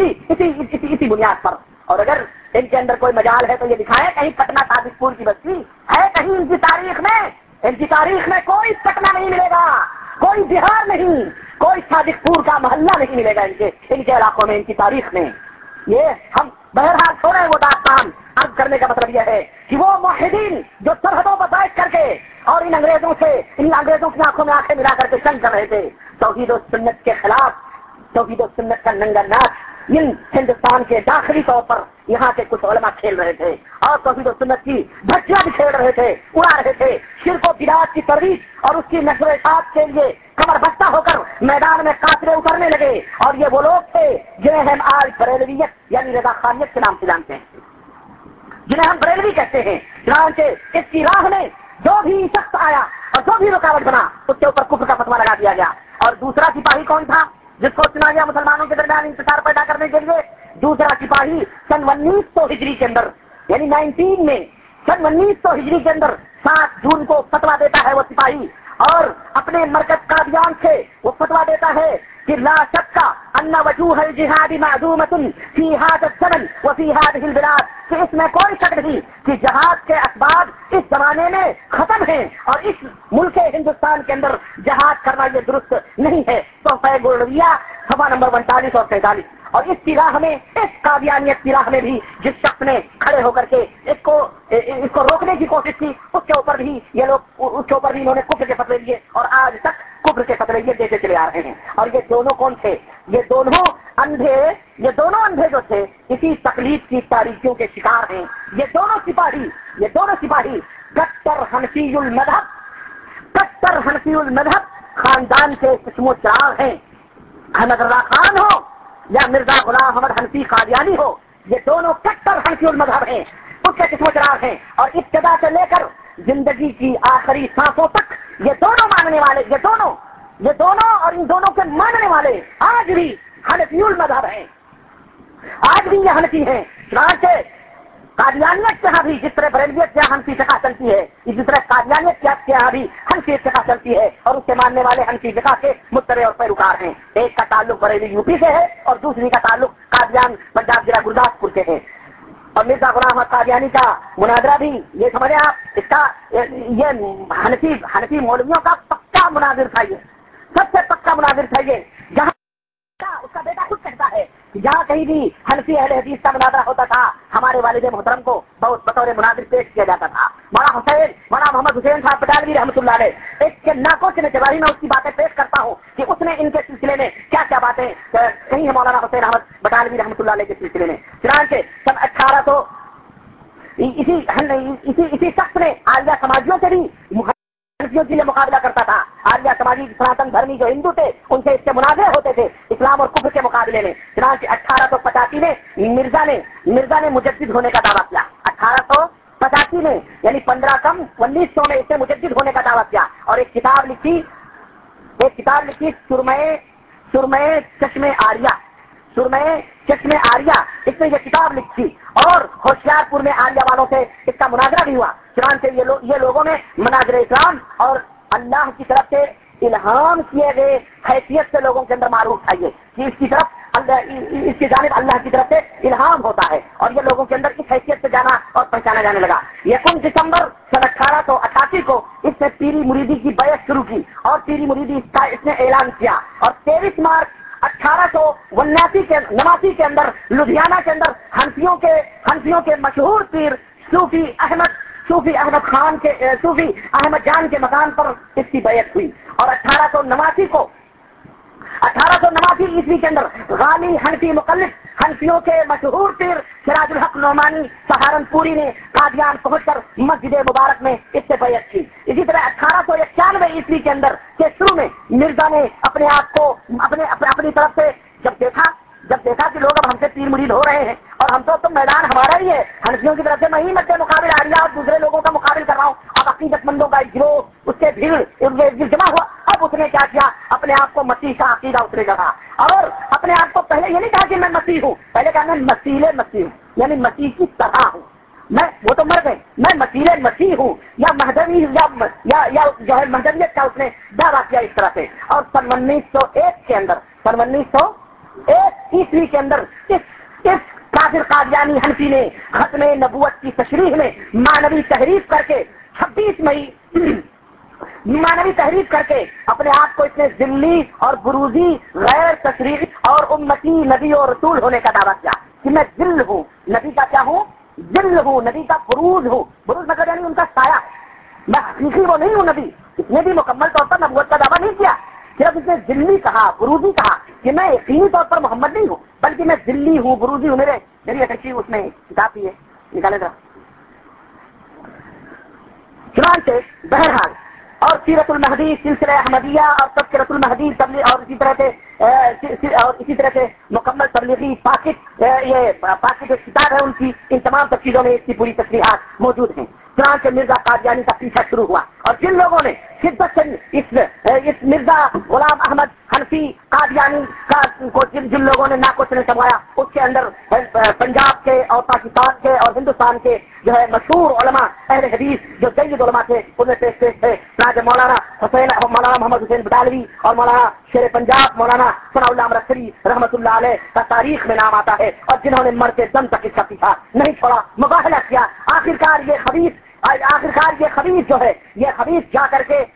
S2: اسی بنیاد پر. اور اگر ان کے اندر کوئی مجال ہے تو یہ دکھائے کہیں پٹنہ صادق پور کی بستی ہے کہیں ان کی تاریخ میں کوئی پٹنہ نہیں ملے گا، کوئی بہار نہیں، کوئی صادق پور کا محلہ نہیں ملے گا ان کے علاقوں میں، ان کی تاریخ میں. یہ ہم بہرحال چھوڑیں وہ داستان. عرض کرنے کا مطلب یہ ہے کہ وہ موحدین جو سرحدوں پر بیٹھ کر کے اور ان انگریزوں کی آنکھوں میں آنکھیں ملا کر کے جنگ کر رہے تھے توحید و سنت کے خلاف، توحید و سنت کا ننگا ناچ ان ہندوستان کے داخلی طور پر یہاں کے کچھ علماء کھیل رہے تھے اور توحید و سنت کی دھجیاں بھی کھیل رہے تھے، اڑا رہے تھے. شرک و بدعت کی ترویج اور اس کی نشر و اشاعت کے لیے کمر بستہ ہو کر میدان میں قافلے اترنے لگے. اور یہ وہ لوگ تھے جنہیں ہم آج بریلویت یعنی رضا خانیت کے نام سے جانتے ہیں، جنہیں ہم بریلوی کہتے ہیں. چنانچہ اس کی راہ میں جو بھی شخص آیا اور جو بھی رکاوٹ بنا اس کے اوپر کفر کا فتویٰ لگا دیا گیا. اور دوسرا سپاہی کون تھا جس کو چنا گیا مسلمانوں کے درمیان انتشار پیدا کرنے کے لیے؟ دوسرا سپاہی سن 1900 ہجری کے اندر یعنی 19 میں سن 1900 ہجری کے اندر 7 جون کو فتویٰ دیتا ہے وہ سپاہی اور اپنے مرکز قادیان سے وہ فتویٰ دیتا ہے کہ لا شک ان وجوہ الجہاد معدومۃ فی ھذا الزمن وفی ھذہ البلاد، کہ اس میں کوئی شک نہیں کہ جہاد کے اسباب اس زمانے میں ختم ہیں اور اس ملک ہندوستان کے اندر جہاد کرنا یہ درست نہیں ہے. تحفہ گولڈویہ صفحہ نمبر 49 اور 43. اور اس کی راہ میں، اس قادیانیت کی راہ میں بھی جس شخص نے کھڑے ہو کر کے اس کو روکنے کی کوشش کی اس کے اوپر بھی یہ لوگ اس کے اوپر بھی انہوں نے کفر کے فتوے دیے اور آج تک کفر کے فتوے یہ دیتے چلے آ رہے ہیں. اور یہ دونوں کون تھے؟ یہ دونوں اندھے جو تھے اسی تقلید کی تاریکیوں کے شکار ہیں. یہ دونوں سپاہی کٹر حنفی المذہب خاندان کے قسم و چراغ ہیں. احمد رضا خان ہو یا مرزا غلام احمد حنفی قادیانی ہو، یہ دونوں کٹر حنفی المذہب ہیں، اس کے قسم و چراغ ہیں. اور ابتدا سے لے کر زندگی کی آخری سانسوں تک یہ دونوں ماننے والے، یہ دونوں اور ان دونوں کے ماننے والے آج بھی حنفی المذہب ہیں، آج بھی یہ حنفی ہیں. چنانچہ قادیانیت کے یہاں بھی جس طرح بریلویت کے یہاں حنفی فقہ چلتی ہے، اسی طرح قادیانیت کے یہاں بھی حنفی فقہ چلتی ہے اور اس کے ماننے والے حنفی فقہ کے متبع اور پیروکار ہیں. ایک کا تعلق بریلی یوپی سے ہے اور دوسری کا تعلق قادیان پنجاب ضلع گرداسپور سے ہے. اور مرزا غلام احمد قادیانی کا مناظرہ بھی یہ سمجھیں آپ، اس کا یہ حنفی مولویوں کا پکا مناظر تھا، یہ سب سے پکا مناظر تھا. یہ جہاں اس کا بیٹا خود کہتا ہے کہ جہاں کہیں بھی حنفی اہل حدیث کا مناظرہ ہوتا تھا ہمارے والد محترم کو بطور مناظر پیش کیا جاتا تھا. مولانا محمد حسین صاحب بٹالوی رحمۃ اللہ علیہ ایک کے ناکوچ نے جباری میں اس کی باتیں پیش کرتا ہوں کہ اس نے ان کے سلسلے میں کیا کیا باتیں کہیں مولانا حسین احمد بٹالوی رحمۃ اللہ علیہ کے سلسلے میں. چنانچہ سن 1800 اسی شخص نے عالیہ سماجیوں سے بھی کے لیے مقابلہ کرتا تھا. عالیہ سماجی سناتن دھرمی جو ہندو تھے ان سے اس کے مناظرے ہوتے تھے اسلام اور کفر کے مقابلے میں. چنانچہ 1885 میں مرزا نے مجدد ہونے کا دعویٰ کیا. 1885 میں یعنی 15 کم 1900 میں اس نے مجدد ہونے کا دعویٰ کیا اور ایک کتاب لکھی سرمے چشمے آریہ اس نے یہ کتاب لکھی اور ہوشیار پور میں آریہ والوں سے اس کا مناظرہ بھی ہوا. چنانچہ یہ لوگوں نے مناظر اسلام اور اللہ کی طرف سے الہام کیے گئے حیثیت سے لوگوں کے اندر معروف اٹھائیے کہ اس کی جانب اللہ کی طرف سے الہام ہوتا ہے, اور یہ لوگوں کے اندر اس حیثیت سے جانا اور پہچانا جانے لگا. 1 دسمبر سن 1888 کو اس نے پیری مریدی کی بیعت شروع کی اور پیری مریدی کا اس نے اعلان کیا, اور 23 مارچ 1889 کے اندر لدھیانہ کے اندر ہنفیوں کے مشہور پیر صوفی احمد جان کے مکان پر اس کی بیعت ہوئی. اور 1889 عیسوی کے اندر غالی حنفی مقلد حنفیوں کے مشہور پیر سراج الحق نعمانی سہارنپوری نے قادیان پہنچ کر مسجد مبارک میں اس سے بیعت کی. اسی طرح 1891 عیسوی کے اندر کے شروع میں مرزا نے اپنے آپ کو اپنی طرف سے جب دیکھا کہ لوگ اب ہم سے پیر مرید ہو رہے ہیں اور ہم تو میدان ہمارا ہی ہے, حنفیوں کی طرف سے میں ہی مد مقابل آ رہا اور دوسرے لوگوں کا مقابل کر رہا ہوں. اب عقیدت مندوں کا گروہ اس کے بھیڑ جمع ہوا. اب اس نے کیا کیا, اپنے آپ کو مسیح کا عقیدہ اترے گا اور اپنے آپ کو پہلے یہ نہیں کہا کہ میں مسیح ہوں, پہلے کہا میں مسیح ہوں, یعنی مسیح کی طرح ہوں. میں وہ تو مر گئے, میں مسیح ہوں یا مہدوی یا جو ہے مہدویت کا اس نے دعویٰ کیا اس طرح سے. اور سن 1901 کے اندر 1901 عیسوی کے اندر اس کافر قادیانی حنفی نے ختم نبوت کی تشریح میں مانوی تحریف کر کے 26 مئی مانوی تحریف کر کے اپنے آپ کو اس نے ذلی اور بروزی غیر تشریعی اور امتی نبی اور رسول ہونے کا دعویٰ کیا کہ میں ذل ہوں, نبی کا کیا ہوں, ذل ہوں, نبی کا بروز ہوں. بروز مطلب یعنی ان کا سایہ, میں حقیقی وہ نہیں ہوں نبی. اس نے بھی مکمل طور پر نبوت کا دعویٰ نہیں کیا, صرف اس نے ذلی کہا, بروزی کہا کہ میں یقینی طور پر محمد نہیں ہوں بلکہ میں ذلی ہوں, بروزی ہوں. میری اکچھی اس میں کتاب بھی ہے, نکالے ذرا. چنانچہ بہرحال اور سیرت المہدی سلسلہ احمدیہ اور تذکرۃ المہدی تبلیغ اور اسی طرح سے مکمل تبلیغی پاکٹ ایک کتاب ہے ان کی, ان تمام سب چیزوں میں اس کی پوری تصریحات موجود ہیں. چنانچہ مرزا قادیانی کا پیچھا شروع ہوا اور جن لوگوں نے شدت سے اس مرزا غلام احمد حنفی قادیانی کو جن لوگوں نے ناکوچ نے سنبھایا, اس کے اندر پنجاب کے اور پاکستان کے اور ہندوستان کے جو ہے مشہور علماء اہل حدیث جو جید علماء تھے ان میں پیش تھے مولانا محمد حسین بٹالوی اور مولانا شیر پنجاب مولانا ثناء اللہ امرتسری رحمۃ اللہ علیہ کا تاریخ میں نام آتا ہے, اور جنہوں نے مرتے دم تک اس کا پیچھا نہیں چھوڑا, مباہلہ کیا. آخرکار یہ خبیث جو ہے یہ خبیث جا کر کے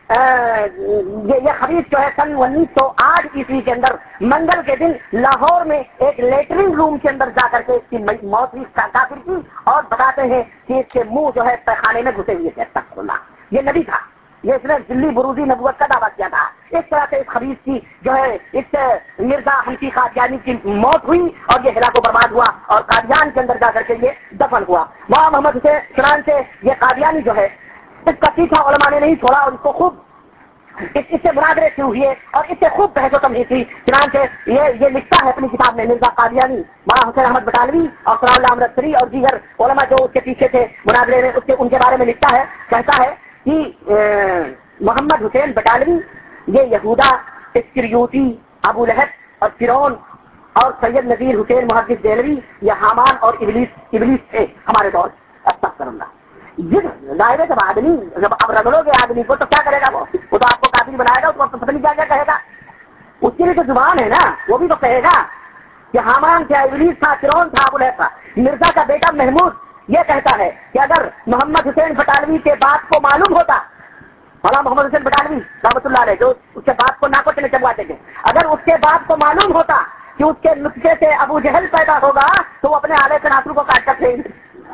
S2: یہ خبیث جو ہے سن 1908 عیسوی کے اندر منگل کے دن لاہور میں ایک لیٹرنگ روم کے اندر جا کر کے اس کی موت ہوئی کافر کی, اور بتاتے ہیں کہ اس کے منہ جو ہے پیخانے میں گھسے ہوئے تھے. استغفر اللہ, یہ نبی تھا, یہ اس نے ذلی بروزی نبوت کا دعویٰ کیا تھا. اس طرح سے اس خبیث کی جو ہے اس مرزا حنفی قادیانی کی موت ہوئی اور یہ ہلاک و برباد ہوا اور قادیان کے اندر جا کر کے یہ دفن ہوا. وہاں محمد حسین چنانچہ یہ قادیانی جو ہے اس کا پیچھا علماء نے نہیں چھوڑا اور اس کو خوب اس سے مناظرے شروع ہوئے اور اس سے خوب بحث و تمہید ہوئی. چنانچہ یہ لکھتا ہے اپنی کتاب میں مرزا قادیانی مولانا حسین احمد بٹالوی اور ثناء اللہ امرتسری اور دیگر علماء جو اس کے پیچھے تھے مناظرے میں, ان کے بارے میں لکھتا ہے, کہتا ہے کہ محمد حسین بٹالوی یہ یہودا اسکریوتی ابو لہب اور فرعون اور سید نذیر حسین محدث دہلوی یہ حامان اور ابلیس تھے ہمارے دور. استغفر اللہ. جس دائرے جب آدمی جب اب رگڑو گے آدمی کو تو کیا کرے گا, وہ تو آپ کو کافر بنائے گا, تو پتہ نہیں کیا کہے گا. اس کے لیے تو زبان ہے نا, وہ بھی تو کہے گا کہ حامان تھا, ابلیس تھا, فرعون تھا, ابو لہب تھا. مرزا کا بیٹا محمود یہ کہتا ہے کہ اگر محمد حسین بٹالوی کے بات کو معلوم ہوتا, مولانا محمد حسین بٹالوی رحمۃ اللہ علیہ جو اس کے بات کو ناکوچ میں چلواتے تھے, اگر اس کے بات کو معلوم ہوتا کہ اس کے نطفے سے ابو جہل پیدا ہوگا تو وہ اپنے آلے تناسل کو کاٹ کر پھینک دیں.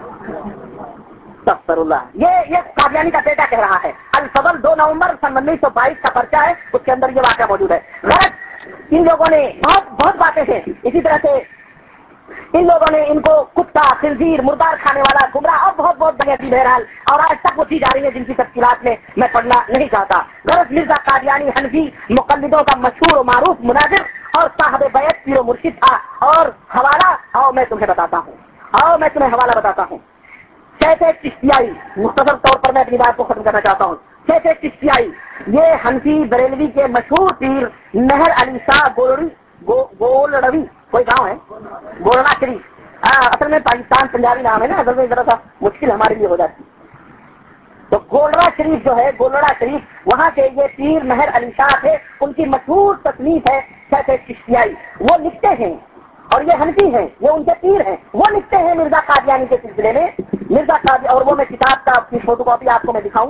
S2: استغفر اللہ. یہ قادیانی کا بیٹا کہہ رہا ہے. الفضل 2 نومبر سن 1922 کا پرچہ ہے, اس کے اندر یہ واقعہ موجود ہے. غلط ان لوگوں نے بہت باتیں ہیں. اسی طرح سے ان لوگوں نے ان کو کتا, خنزیر, مردار کھانے والا, گمراہ اور بہت بڑے تھی بہرحال, اور آج تک وہ دی جا رہی ہے جن کی تفصیلات میں پڑھنا نہیں چاہتا. غرض مرزا قادیانی حنفی مقلدوں کا مشہور و معروف مناظر اور صاحب بیعت پیر و مرشد تھا. اور حوالہ میں تمہیں حوالہ بتاتا ہوں. شیخ چشتیائی، مختصر طور پر میں اپنی بات کو ختم کرنا چاہتا ہوں. شیخ چشتیائی یہ حنفی بریلوی کے مشہور پیر مہر علی شاہ گولڑوی، کوئی گاؤں ہے گولڑا شریف، اصل میں پاکستان پنجابی نام ہے نا، اصل میں ذرا سا مشکل ہمارے لیے ہو جاتی. تو گولڑا شریف جو ہے، گولڑا شریف، وہاں کے یہ پیر مہر علی شاہ تھے. ان کی مشہور تصنیف ہے شیخ چشتیائی. وہ لکھتے ہیں، اور یہ حنفی ہیں، یہ ان کے پیر ہیں، وہ لکھتے ہیں مرزا قادیانی کے سلسلے میں. مرزا قادیانی، اور وہ میں کتاب کا اپنی فوٹو کاپی آپ کو میں دکھاؤں،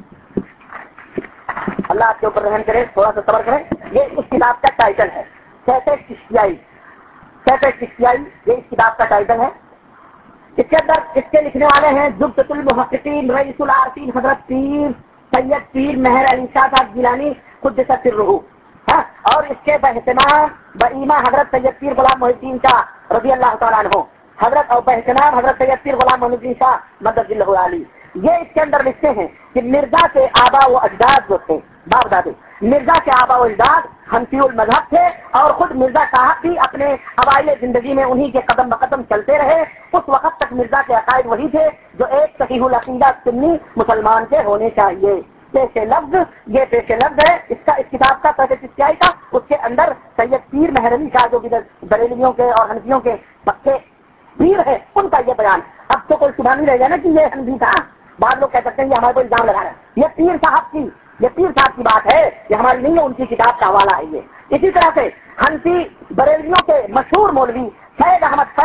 S2: اللہ آپ کے اوپر رحم کرے، تھوڑا سا صبر کریں. یہ اس کتاب کا ٹائٹل ہے شیخ چشتیائی. شیخ چشتیائی یہ اس کتاب کا ٹائٹل ہے. اس کے اندر اس کے لکھنے والے ہیں زبدۃ المحققین رئیس العارفین حضرت پیر سید پیر مہر علی شاہ صاحب گیلانی قدست سرہ. اور اس کے باہتمام بایمہ حضرت سید پیر غلام محی الدین شاہ رضی اللہ تعالیٰ عنہ، حضرت اور باہتمام حضرت سید پیر غلام محی الدین شاہ مدد اللہ علی. یہ اس کے اندر لکھتے ہیں کہ مرزا کے آبا و اجداد جو تھے، باپ دادے، مرزا کے آبا و اجداد حنفی المذہب تھے، اور خود مرزا صاحب بھی اپنے اوائل زندگی میں انہی کے قدم بقدم چلتے رہے. اس وقت تک مرزا کے عقائد وہی تھے جو ایک صحیح العقیدہ سنی مسلمان کے ہونے چاہیے. پیش لفظ، یہ پیش لفظ ہے اس کتاب کا شیخ چشتیائی کا. اس کے اندر سید پیر مہر علی شاہ جو بریلویوں کے اور حنفیوں کے پکے پیر ہے، ان کا یہ بیان. اب تو کوئی شبہ نہیں رہ گیا نا کہ یہ حنفی تھا. بعض لوگ کہہ سکتے ہیں یہ ہمارے کو الزام لگا رہا ہے. یہ پیر صاحب کی بات ہے، یہ ہماری نہیں ہے، ان کی کتاب کا حوالہ ہے یہ. اسی طرح سے حنفی بریلویوں کے مشہور مولوی سید احمد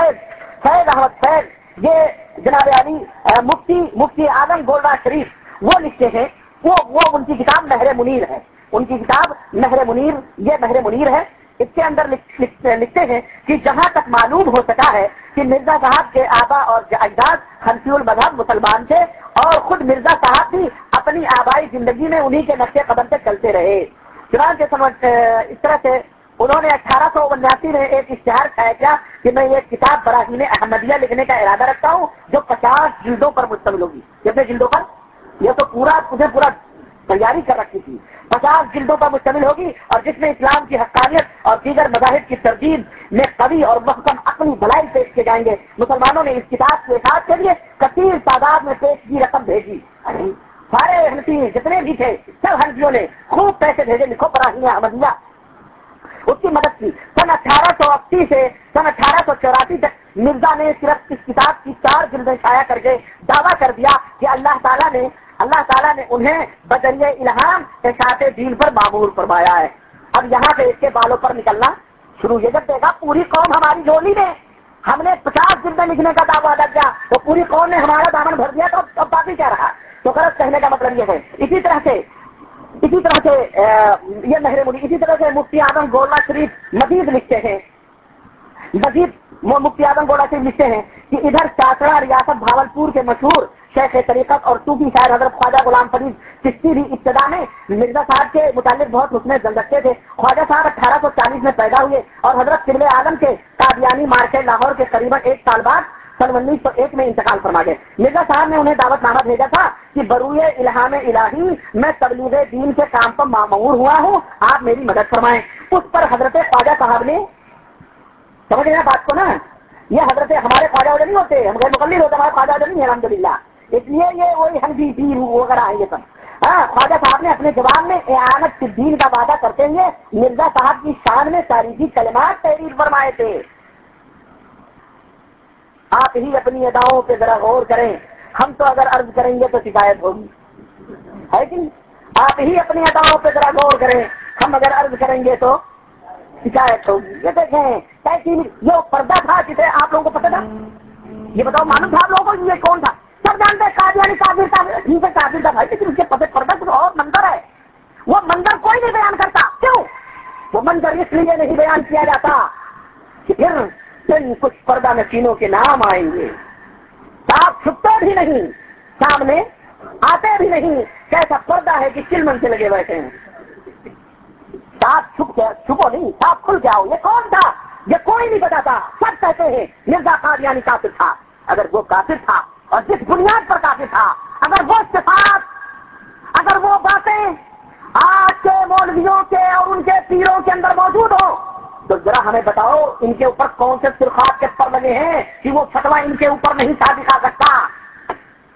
S2: فیض، یہ جناب علی مفتی اعظم گولڑا شریف، وہ لکھتے ہیں، وہ ان کی کتاب مہر منیر ہے. ان کی کتاب مہر منیر، یہ مہر منیر ہے. اس کے اندر لکھتے ہیں کہ جہاں تک معلوم ہو سکا ہے کہ مرزا صاحب کے آبا اور اجداد حنفی المذہب مسلمان تھے، اور خود مرزا صاحب بھی اپنی آبائی زندگی میں انہی کے نقشے قدم سے چلتے رہے. چنانچہ اس طرح سے انہوں نے 1879 میں ایک اشتہار کھایا کیا کہ میں یہ کتاب براہین احمدیہ لکھنے کا ارادہ رکھتا ہوں جو 50 جلدوں پر مشتمل ہوگی. کتنے جلدوں پر؟ یہ تو مجھے پورا تیاری کر رکھی تھی. 50 جلدوں پر مشتمل ہوگی، اور جس میں اسلام کی حقانیت اور دیگر مذاہب کی ترجیح میں قوی اور محکم عقلی دلائل پیش کیے جائیں گے. مسلمانوں نے اس کتاب کے اشاعت کے لیے کثیر تعداد میں پیش کی رقم بھیجی. سارے حنفی جتنے بھی تھے سب حنفیوں نے خوب پیسے بھیجے. لکھو براہین احمدیہ، اس کی مدد کی. سن 1880 سے سن 1884 تک مرزا نے صرف اس کتاب کی 4 جلدیں شائع کر کے دعویٰ کر دیا کہ اللہ تعالیٰ نے انہیں بذریعہ الہام اشاعت دین پر معمور فرمایا ہے. اب یہاں سے اس کے بالوں پر نکلنا شروع. یہ جب دیکھا پوری قوم ہماری جھولی میں، ہم نے 50 جلدیں لکھنے کا دعویٰ ادا کیا تو پوری قوم نے ہمارا دامن بھر دیا، تو اب باقی کیا رہا؟ تو غلط کہنے کا مطلب یہ ہے. اسی طرح سے یہ مہر منیر. اسی طرح سے مفتی اعظم گولڑا شریف مزید لکھتے ہیں، مفتی اعظم گولڑا شریف لکھتے ہیں کہ ادھر چاچڑا ریاست بھاولپور کے مشہور شیخ طریقت اور صوفی شاعر حضرت خواجہ غلام فرید چشتی بھی ابتدا میں مرزا صاحب کے متعلق بہت حسن زن رکھتے تھے. خواجہ صاحب 1840 میں پیدا ہوئے، اور حضرت قبلہ عالم کے قادیانی مارکے لاہور کے قریباً 1 سال بعد سن 1901 میں انتقال فرما گئے. مرزا صاحب نے انہیں دعوت نامہ بھیجا تھا کہ بروئے الہام الہی میں تبلیغ دین کے کام پر مامور ہوا ہوں، آپ میری مدد فرمائیں. اس پر حضرت خواجہ صاحب نے، سمجھ گئے بات کو نا، یہ حضرت ہمارے خواجہ وجہ نہیں ہوتے، ہم غیر مقلد ہوتے، ہمارے خواجہ وجہ نہیں ہے الحمدللہ، اس لیے یہ وہی حنفی پیر وغیرہ ہیں یہ سب. خواجہ صاحب نے اپنے جواب میں اعانت الدین کا وعدہ کرتے ہوئے مرزا صاحب کی شان میں تاریخی کلمات تحریر فرمائے تھے. آپ ہی اپنی اداؤں پہ ذرا غور کریں، ہم تو اگر عرض کریں گے تو شکایت ہوگی، ہے کہ نہیں؟ آپ ہی اپنی اداؤں پہ ذرا غور کریں، ہم اگر عرض کریں گے تو شکایت ہوگی. یہ دیکھیں کیسی یہ پردہ تھا جسے آپ لوگوں کو پتہ تھا، یہ بتاؤ معلوم تھا آپ لوگوں کو یہ کون تھا؟ سب جانتے ہیں قادیانی کافر تھا. ٹھیک ہے کافر تھا بھائی، لیکن اس کے پردہ کچھ اور منظر ہے. وہ منظر کوئی نہیں بیان کرتا. کیوں؟ وہ منظر اس لیے نہیں بیان کیا جاتا کہ پھر کچھ پردہ نشینوں کے نام آئیں گے، صاحب چھپتے بھی نہیں، سامنے آتے بھی نہیں. کیسا پردہ ہے کہ چلمن سے لگے بیٹھے ہیں. صاحب چھپو نہیں، صاحب کھل کے آؤ. یہ کون تھا؟ یہ کوئی نہیں بتاتا. سب کہتے ہیں مرزا قادیانی کافر تھا. اگر وہ کافر تھا اور جس بنیاد پر کافر تھا، اگر وہ صفات، اگر وہ باتیں آج کے مولویوں کے اور ان کے پیروں کے اندر موجود ہو تو ذرا ہمیں بتاؤ ان کے اوپر کون سے سرخات کے پر لگے ہیں کہ وہ فتویٰ ان کے اوپر نہیں صادق آ سکتا.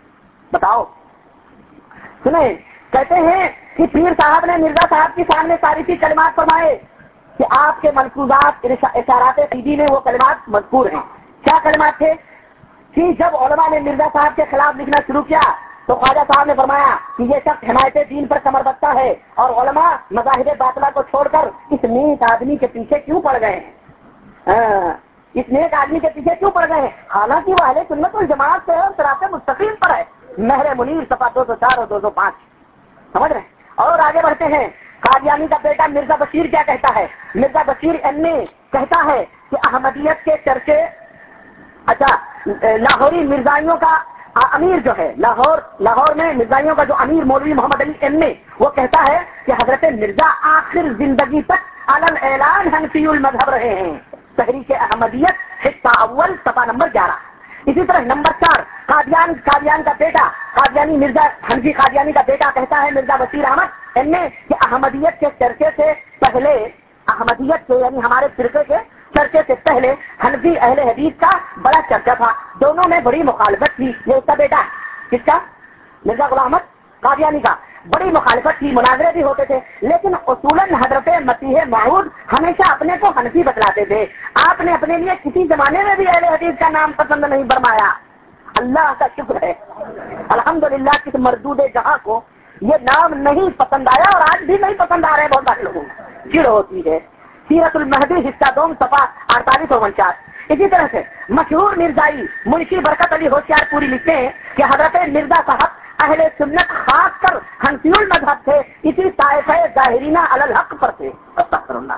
S2: بتاؤ سنیں، کہتے ہیں کہ پیر صاحب نے مرزا صاحب کے سامنے تاریخی کلمات فرمائے کہ آپ کے ملفوظات اشارات سیدھی میں وہ کلمات مذکور ہیں. کیا کلمات تھے؟ کہ جب علماء نے مرزا صاحب کے خلاف لکھنا شروع کیا تو خواجہ صاحب نے فرمایا کہ یہ شخص حمایت دین پر کمر بستہ ہے، اور علماء مذاہب باطلہ کو چھوڑ کر اس نیک آدمی کے پیچھے کیوں پڑ گئے ہیں؟ اس نیک آدمی کے پیچھے کیوں پڑ گئے ہیں؟ حالانکہ وہ اہل سنت والجماعت سے اور صراط مستقیم پر ہے. مہر منیر صفحہ 204 اور 205. سمجھ رہے ہیں؟ اور آگے بڑھتے ہیں. قادیانی کا بیٹا مرزا بشیر کیا کہتا ہے؟ مرزا بشیر ایم اے کہتا ہے کہ احمدیت کے چرچے، اچھا لاہوری مرزائیوں کا امیر جو ہے، لاہور میں مرزائیوں کا جو امیر مولوی محمد علی ایم اے، وہ کہتا ہے کہ حضرت مرزا آخر زندگی تک علن اعلان حنفی المذہب رہے ہیں. تحریک احمدیت حصہ اول صفحہ نمبر 11. اسی طرح نمبر 4 قادیان کا بیٹا قادیانی مرزا حنفی قادیانی کا بیٹا کہتا ہے مرزا بشیر احمد ایم اے کہ احمدیت کے چرچے سے پہلے، احمدیت سے یعنی ہمارے فرقے کے چرچے سے پہلے حنفی اہل حدیث کا بڑا چرچا تھا. دونوں میں بڑی مخالفت تھی. یہ اس کا بیٹا ہے، کس کا؟ مرزا غلام احمد قادیانی کا. بڑی مخالفت تھی، مناظرے بھی ہوتے تھے، لیکن اصولاً حضرت مسیح موعود ہمیشہ اپنے کو حنفی بتلاتے تھے. آپ نے اپنے لیے کسی زمانے میں بھی اہل حدیث کا نام پسند نہیں فرمایا. اللہ کا شکر ہے، الحمدللہ کس مردود جہاں کو یہ نام نہیں پسند آیا، اور آج بھی نہیں پسند آ رہے. بہت سارے لوگوں کو چڑ ہوتی ہے. سیرت المہدی حصہ 2 صفحہ 48 اور 49. اسی طرح سے مشہور مرزائی منشی برکت علی ہوشیار پوری لکھتے ہیں کہ حضرت مرزا صاحب اہل سنت خاص کر حنفی المذہب تھے، اسی طائفہ ظاہرینہ علی الحق پر تھے. استغفر اللہ.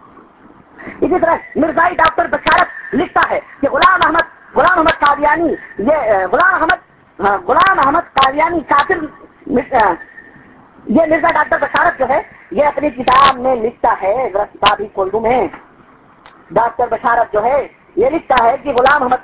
S2: اسی طرح مرزائی ڈاکٹر بشارت لکھتا ہے کہ غلام احمد قادیانی، یہ غلام احمد قادیانی کافر. یہ مرزا ڈاکٹر بشارت جو ہے یہ اپنی کتاب میں لکھتا ہے، کتاب ہی کھول دوں میں. ڈاکٹر بشارت جو ہے یہ لکھتا ہے کہ غلام احمد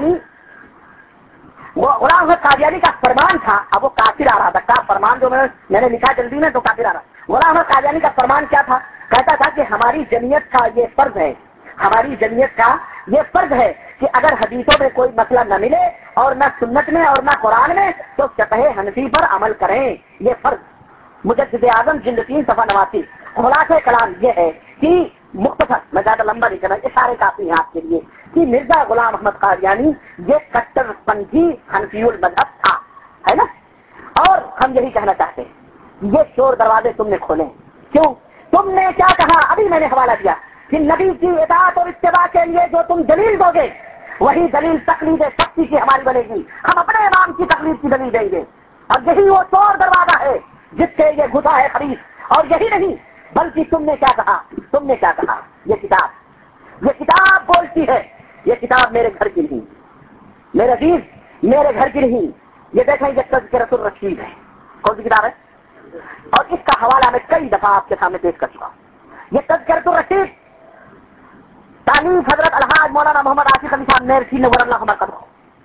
S2: قادیانی کا فرمان تھا. اب وہ کافر آ رہا تھا کا فرمان، جو میں نے لکھا جلدی میں تو کافر آ رہا. غلام احمد قادیانی کا فرمان کیا تھا؟ کہتا تھا کہ ہماری جمعیت کا یہ فرض ہے، ہماری جمعیت کا یہ فرض ہے کہ اگر حدیثوں میں کوئی مسئلہ نہ ملے اور نہ سنت میں اور نہ قرآن میں تو فقہ حنفی پر عمل کریں. یہ فرض. مجدد اعظم جلد 3 صفحہ 89. خلاصہ کلام یہ ہے کہ مختصر، میں زیادہ لمبا نہیں کرنا، اشارے کافی ہیں آپ کے لیے، کہ مرزا غلام احمد قادیانی یہ کٹر پنتھی حنفی المذہب تھا، ہے نا. اور ہم یہی کہنا چاہتے ہیں یہ چور دروازے تم نے کھولے. کیوں؟ تم نے کیا کہا؟ ابھی میں نے حوالہ دیا کہ نبی کی اطاعت اور اتباع کے لیے جو تم دلیل دو گے وہی دلیل تقلید شخصی کی ہماری بنے گی. ہم اپنے امام کی تقلید کی دلیل دیں گے، اور یہی وہ چور دروازہ ہے جس سے یہ گھسا ہے خبیث. اور یہی نہیں بلکہ تم نے کیا کہا؟ یہ کتاب بولتی ہے. یہ کتاب میرے گھر کی نہیں، میرے عزیز، میرے گھر کی نہیں. یہ دیکھیں یہ تذکرۃ الرشید ہے. کون سی کتاب ہے؟ اور اس کا حوالہ میں کئی دفعہ آپ کے سامنے پیش کر چکا ہوں. یہ تذکرۃ الرشید تعلیف حضرت الحاج مولانا محمد آصف علی صاحب میرٹھی نور اللہ مرکز،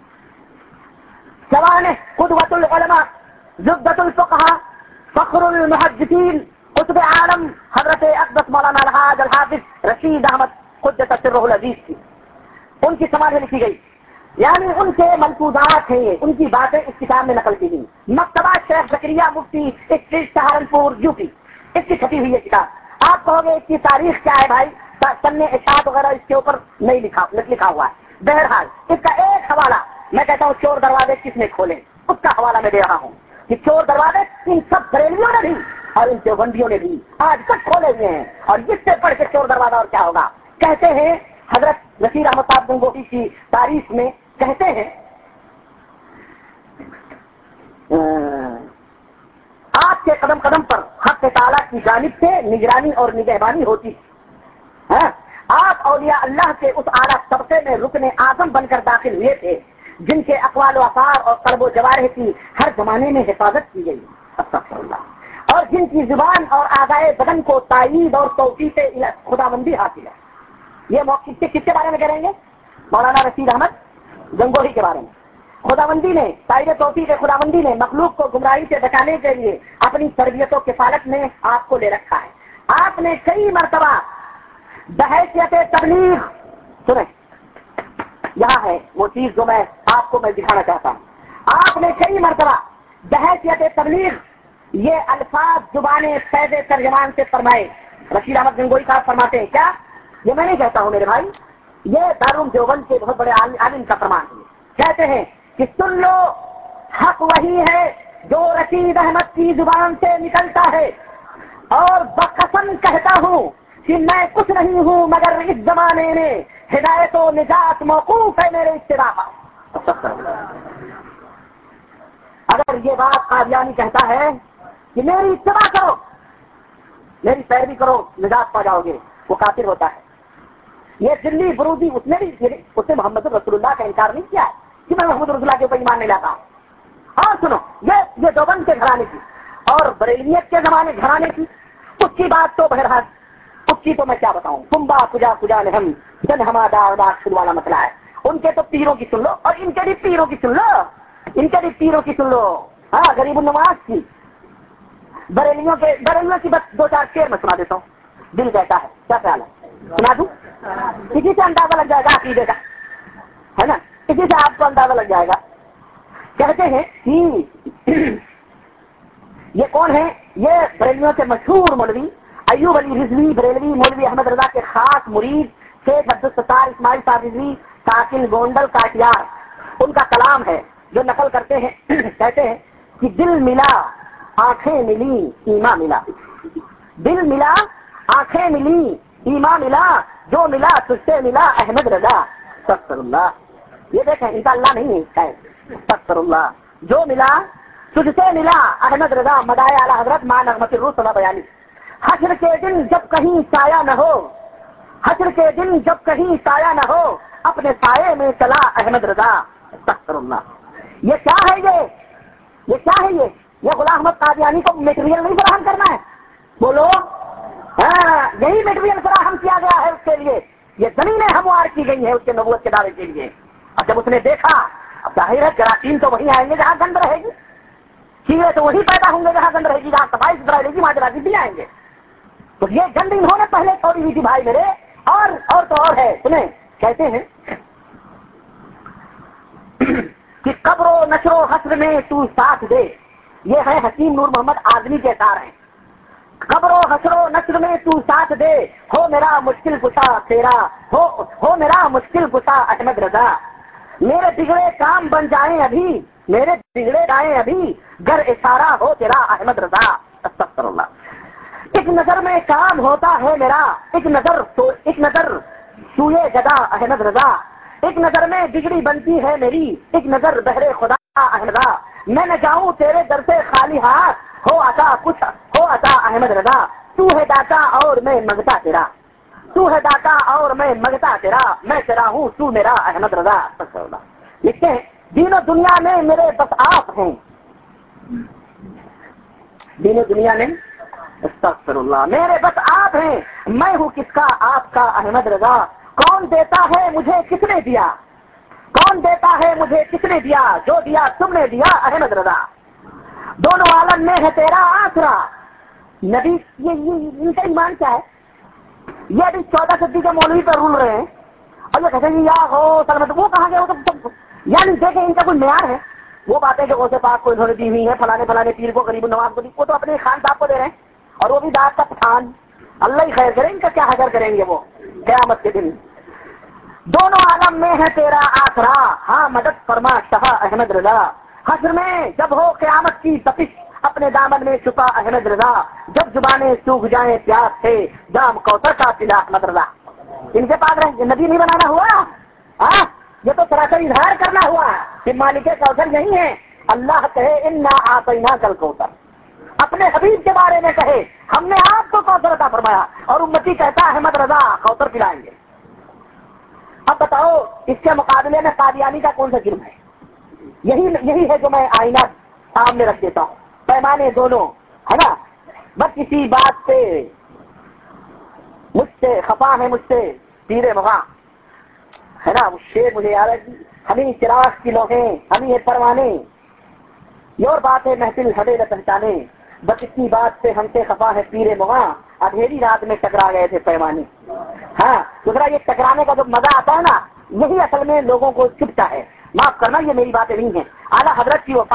S2: جوان قدوۃ العلماء، زبدۃ الفقہاء، فخر المحدثین، قطب عالم حضرت اقدس مولانا الحاج الحافظ رشید احمد قدس سرہ العزیز کی، ان کی سماعت لکھی گئی. یعنی ان کے ملفوظات ہیں، ان کی باتیں اس کتاب میں نقل کی گئی. مکتبہ شیخ زکریا مفتی اسٹریٹ سہارنپور یوپی، اس کی چھپی ہوئی ہے کتاب. آپ کہو گے اس کی تاریخ کیا ہے بھائی؟ سن اشاعت وغیرہ اس کے اوپر نہیں لکھا ہوا ہے. بہرحال اس کا ایک حوالہ میں کہتا ہوں، چور دروازے کس نے کھولے، اس کا حوالہ میں دے رہا ہوں کہ چور دروازے ان سب بریلیوں نے بھی اور ان دیوبندیوں نے بھی آج تک کھولے ہوئے ہیں. اور جس سے پڑھ کے چور دروازہ اور کیا ہوگا. کہتے ہیں حضرت نصیر احمد صاحب گنگوہی کی تاریخ میں کہتے ہیں آپ کے قدم قدم پر حق تعالیٰ کی جانب سے نگرانی اور نگہبانی ہوتی. آپ اولیاء اللہ کے اس اعلیٰ طبقے میں رکن اعظم بن کر داخل ہوئے تھے جن کے اقوال و افعال اور قلب و جوارح کی ہر زمانے میں حفاظت کی گئی. استغفر اللہ. اور جن کی زبان اور اعضائے بدن کو تائید اور توفیق خداوندی حاصل ہے. یہ موقع کس کے بارے میں کریں گے؟ مولانا رشید احمد گنگوہی کے بارے میں. خداوندی نے تائید توفیق خداوندی نے مخلوق کو گمراہی سے بچانے کے لیے اپنی تربیت و کفالت میں آپ کو لے رکھا ہے. آپ نے کئی مرتبہ بحیثیت تبلیغ، سنیں یہاں ہے وہ چیز جو میں آپ کو دکھانا چاہتا ہوں. آپ نے کئی مرتبہ بحیثیت تبلیغ یہ الفاظ زبان فیض ترجمان سے فرمائے. رشید احمد گنگوئی صاحب فرماتے ہیں, کیا یہ میں نہیں کہتا ہوں میرے بھائی, یہ دارالعلوم دیوبند کے بہت بڑے عالم کا فرمان ہے. کہتے ہیں کہ سن لو حق وہی ہے جو رشید احمد کی زبان سے نکلتا ہے, اور بقسم کہتا ہوں کہ میں کچھ نہیں ہوں مگر اس زمانے میں ہدایت و نجات موقوف ہے میرے اتباع پر. اگر یہ بات قادیانی کہتا ہے کہ میری اتباع کرو, میری پیروی کرو, نجات پا جاؤ گے, وہ کافر ہوتا ہے. یہ دلی برودی اس نے محمد رسول اللہ کا انکار نہیں کیا ہے کہ میں محمد رسول اللہ کے اوپر ایمان نہیں لاتا. اور سنو, یہ دیوبند کے گھرانے کی اور بریلیت کے زمانے گھرانے کی اس کی بات تو بہرحال اس کی تو میں کیا بتاؤں, کمبا کجا کجا لہم جن ہما دار داخل والا مسئلہ ہے. ان کے تو پیروں کی سن لو اور ان کے بھی پیروں کی سن لو, ان کے بھی پیروں کی سن لو. ہاں, غریب النواز کی, بریلیوں کی بس دو چار شعر میں سنا دیتا ہوں. دل کہتا ہے, کیا خیال ہے, سنا دوں؟ کسی سے اندازہ لگ جائے گا عقیدے کا, ہے نا, کسی سے آپ کو اندازہ لگ جائے گا. کہتے ہیں کہ یہ کون ہے, یہ بریلیوں کے مشہور مولوی ایوب علی رضوی بریلوی, مولوی احمد رضا کے خاص مرید شیخ عبدالستار اسماعیل صاحب رضوی ساکن گونڈل کاٹیار. ان کا کلام ہے جو نقل کرتے ہیں. کہتے ہیں کہ دل ملا آنکھیں ملی ایمان ملا, دل ملا آنکھیں ملی ایمان ملا, جو ملا تجھ سے ملا احمد رضا. استغفر اللہ. یہ دیکھیں, ان کا اللہ نہیں ہے, استغفر اللہ. جو ملا تجھ سے ملا احمد رضا, مدائے اعلی حضرت ماں نغمت الروح صلی بیانی. حشر کے دن جب کہیں سایہ نہ ہو, حشر کے دن جب کہیں سایہ نہ ہو, اپنے سائے میں چلا احمد رضا. استغفر اللہ. یہ کیا ہے, یہ کیا ہے, یہ غلام احمد قادیانی کو میٹیریل نہیں فراہم کرنا ہے, بولو. ہاں, یہی میٹیریل فراہم کیا گیا ہے اس کے لیے. یہ زمینیں ہموار کی گئی ہیں اس کے نبوت کے دعوے کے لیے. اب جب اس نے دیکھا, اب ظاہر ہے جراثیم تو وہیں آئیں گے جہاں گند رہے گی, کیڑے تو وہی پیدا ہوں گے جہاں گند رہے گی, جہاں صفائی ستھرائی رہے گی وہاں جراثیم بھی آئیں گے. تو یہ گند انہوں نے پہلے چھوڑی ہوئی تھی بھائی میرے, اور تو اور ہے. سنیں, کہتے ہیں کہ قبر و نشر و حسر میں تو ساتھ دے. یہ ہے حکیم نور محمد اعظمی کے اشعار ہیں. قبر و حسر و نشر میں تو ساتھ دے, ہو میرا مشکل کشا تیرا, ہو میرا مشکل کشا احمد رضا. میرے بگڑے کام بن جائیں ابھی, میرے بگڑے جائیں ابھی, گر اشارہ ہو تیرا احمد رضا. استغفر اللہ. ایک نظر میں کام ہوتا ہے میرا, ایک نظر سوئے جدا احمد رضا. ایک نظر میں بگڑی بنتی ہے میری, ایک نظر بہرے خدا احمد رضا. میں نہ جاؤں تیرے در سے خالی ہاتھ, ہو عطا کچھ ہو عطا احمد رضا. تو ہے داتا اور میں منگتا تیرا, تو ہے داتا اور میں منگتا تیرا, میں تیرا ہوں تو میرا احمد رضا. لکھتے ہیں دین و دنیا میں میرے بس آپ ہیں, دین و دنیا میں استغفر اللہ میرے بس آپ ہیں, میں ہوں کس کا آپ کا احمد رضا. کون دیتا ہے مجھے کس نے دیا, کون دیتا ہے مجھے کس نے دیا, جو دیا تم نے دیا احمد رضا. دونوں عالم میں ہے تیرا آسرا. نبی یہ ان کا ایمان کیا ہے, یہ ابھی 14 صدی کے مولوی پر رول رہے ہیں, اور یہ کہتے ہیں یا ہو سلمت, وہ کہاں گئے, وہ تو یعنی دیکھیں ان کا کوئی معیار ہے. وہ باتیں کہ غوث پاک کو انہوں نے دی ہوئی ہیں, فلانے پیر کو, غریب النواز کو دی, وہ تو اپنے خان صاحب کو دے رہے ہیں, اور وہ بھی داد کا پٹھان. اللہ ہی خیر کرے, ان کا کیا حشر کریں گے وہ قیامت کے دن. دونوں عالم میں ہے تیرا آسرا, ہاں مدد فرما شفا احمد رضا. حشر میں جب ہو قیامت کی تپش, اپنے دامن میں چھپا احمد رضا. جب زبانیں سوکھ جائیں پیاس سے, جام کوثر کا پلا احمد رضا. ان کے پاس نبی نہیں بنانا ہوا, یہ تو سراسر اظہار کرنا ہوا کہ مالک کوثر یہی ہے. اللہ کہے انا اعطیناک کل کوثر, اپنے حبیب کے بارے میں کہے ہم نے آپ کو کوثر عطا فرمایا, اور امتی کہتا احمد رضا کوثر پلائیں گے. اب بتاؤ اس کے مقابلے میں قادیانی کا کون سا جرم ہے؟ یہی ہے جو میں آئینہ سامنے رکھ دیتا ہوں, پیمانے دونوں ہے نا. بس کسی بات پہ مجھ سے خفا ہے, مجھ سے پیر مغاں ہے نا, وہ شیر مجھے یاد ہے, ہمیں چراغ کی لوہیں ہمیں پروانے, یہ اور بات ہے محفل ہمیں نہ پہچانے. بس اتنی بات سے ہم سے خفا ہے پیر مغاں, اندھیری رات میں ٹکرا گئے تھے پیمانے. ہاں دوسرا یہ ٹکرانے کا جو مزہ آتا ہے نا, یہی اصل میں لوگوں کو چبھتا ہے. معاف کرنا, یہ میری باتیں نہیں ہیں. اعلیٰ حضرت کی وفات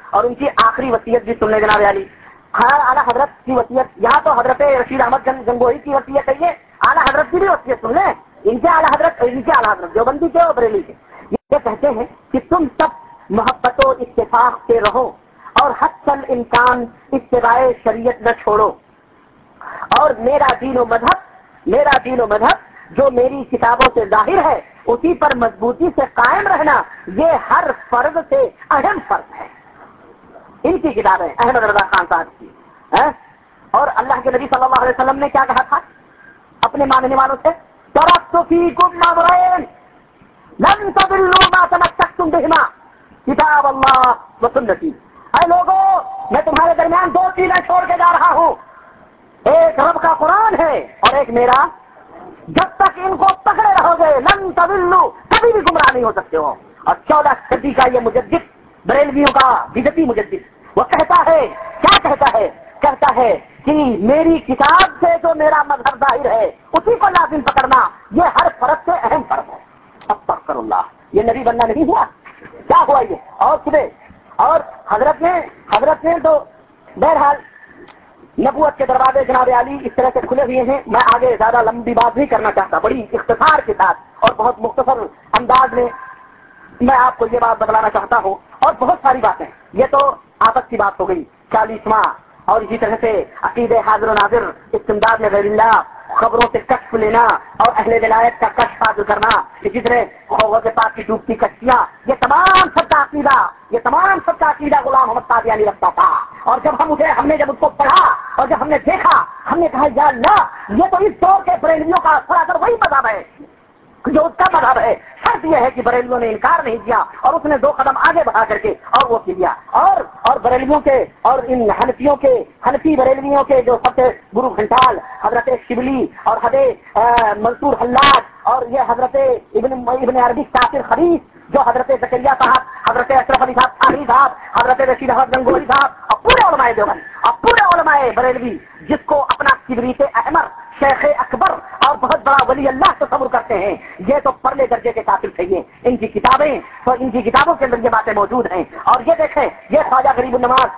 S2: اور ان کی آخری وصیت بھی سن لیں جناب علی. اعلیٰ حضرت کی وصیت, یہاں تو حضرت رشید احمد گنگوہی کی وصیت ہے, یہ اعلیٰ حضرت کی بھی وصیت سن لیں. ان کے اعلیٰ حضرت دیوبندی کے اور بریلی کے, یہ کہتے ہیں کہ تم سب محبت و اتفاق سے رہو اور حتی الامکان اتباع شریعت نہ چھوڑو, اور میرا دین و مذہب جو میری کتابوں سے ظاہر ہے اسی پر مضبوطی سے قائم رہنا, یہ ہر فرد سے اہم فرض ہے. ان کی کتابیں احمد رضا خان صاحب کی. اور اللہ کے نبی صلی اللہ علیہ وسلم نے کیا کہا تھا اپنے ماننے والوں سے, ترکت فیکم امرین لن تضلوا ما تمسکتم بہما کتاب اللہ و سنتی. اے لوگوں, میں تمہارے درمیان دو چیزیں چھوڑ کے جا رہا ہوں, ایک رب کا قرآن ہے اور ایک میرا. جب تک ان کو پکڑے رہو گے لن تضلوا, کبھی بھی گمراہ نہیں ہو سکتے ہو. اور 14 صدی کا یہ مجدد, بریلویوں کا بدعتی مجدد, وہ کہتا ہے, کیا کہتا ہے کہ میری کتاب سے جو میرا مذہب ظاہر ہے اسی کو لازم پکڑنا, یہ ہر فرد سے اہم فرض ہے. استغفر اللہ, یہ نبی بننا نہیں ہوا, کیا ہوا یہ. اور صبح اور حضرت نے تو بہرحال نبوت کے دروازے جناب علی اس طرح سے کھلے ہوئے ہیں. میں آگے زیادہ لمبی بات نہیں کرنا چاہتا, بڑی اختصار کے ساتھ اور بہت مختصر انداز میں آپ کو یہ بات بتلانا چاہتا ہوں. اور بہت ساری باتیں, یہ تو آپس کی بات ہو گئی 40واں, اور اسی طرح سے عقیدے حاضر و ناظر, استمداد میں غیر اللہ, خبروں سے کشف لینا اور اہل ولایت کا کشف حاصل کرنا, اسی طرح غوث پاک کی ڈوبتی کشتیاں, یہ تمام سب کا عقیدہ غلام محمد قادیانی رکھتا تھا. اور جب ہم نے جب اس کو پڑھا اور جب ہم نے دیکھا, ہم نے کہا یا اللہ یہ تو اس دور کے بریلویوں کا سراسر وہی مذہب ہے جو اس کا مذہب ہے. شرط یہ ہے کہ بریلویوں نے انکار نہیں کیا اور اس نے 2 قدم آگے بڑھا کر کے اور وہ کیا. اور بریلویوں کے اور ان حنفی بریلویوں کے جو سب سے گرو گھنٹال حضرت شبلی اور حضرت منصور حلاج, اور یہ حضرت ابن عربی کافر خبیث, جو حضرت زکریا صاحب, حضرت اشرف علی صاحب, حضرت رشید احمد گنگوہی صاحب, اور پورے علماء دیوبند اور پورے علماء بریلوی جس کو اپنا کبریت احمر, شیخ اکبر اور بہت بڑا ولی اللہ تصور کرتے ہیں, یہ تو پرلے درجے کے قاتل چاہیے. ان کی کتابوں کے اندر یہ باتیں موجود ہیں. اور یہ دیکھیں, یہ خواجہ غریب النواز,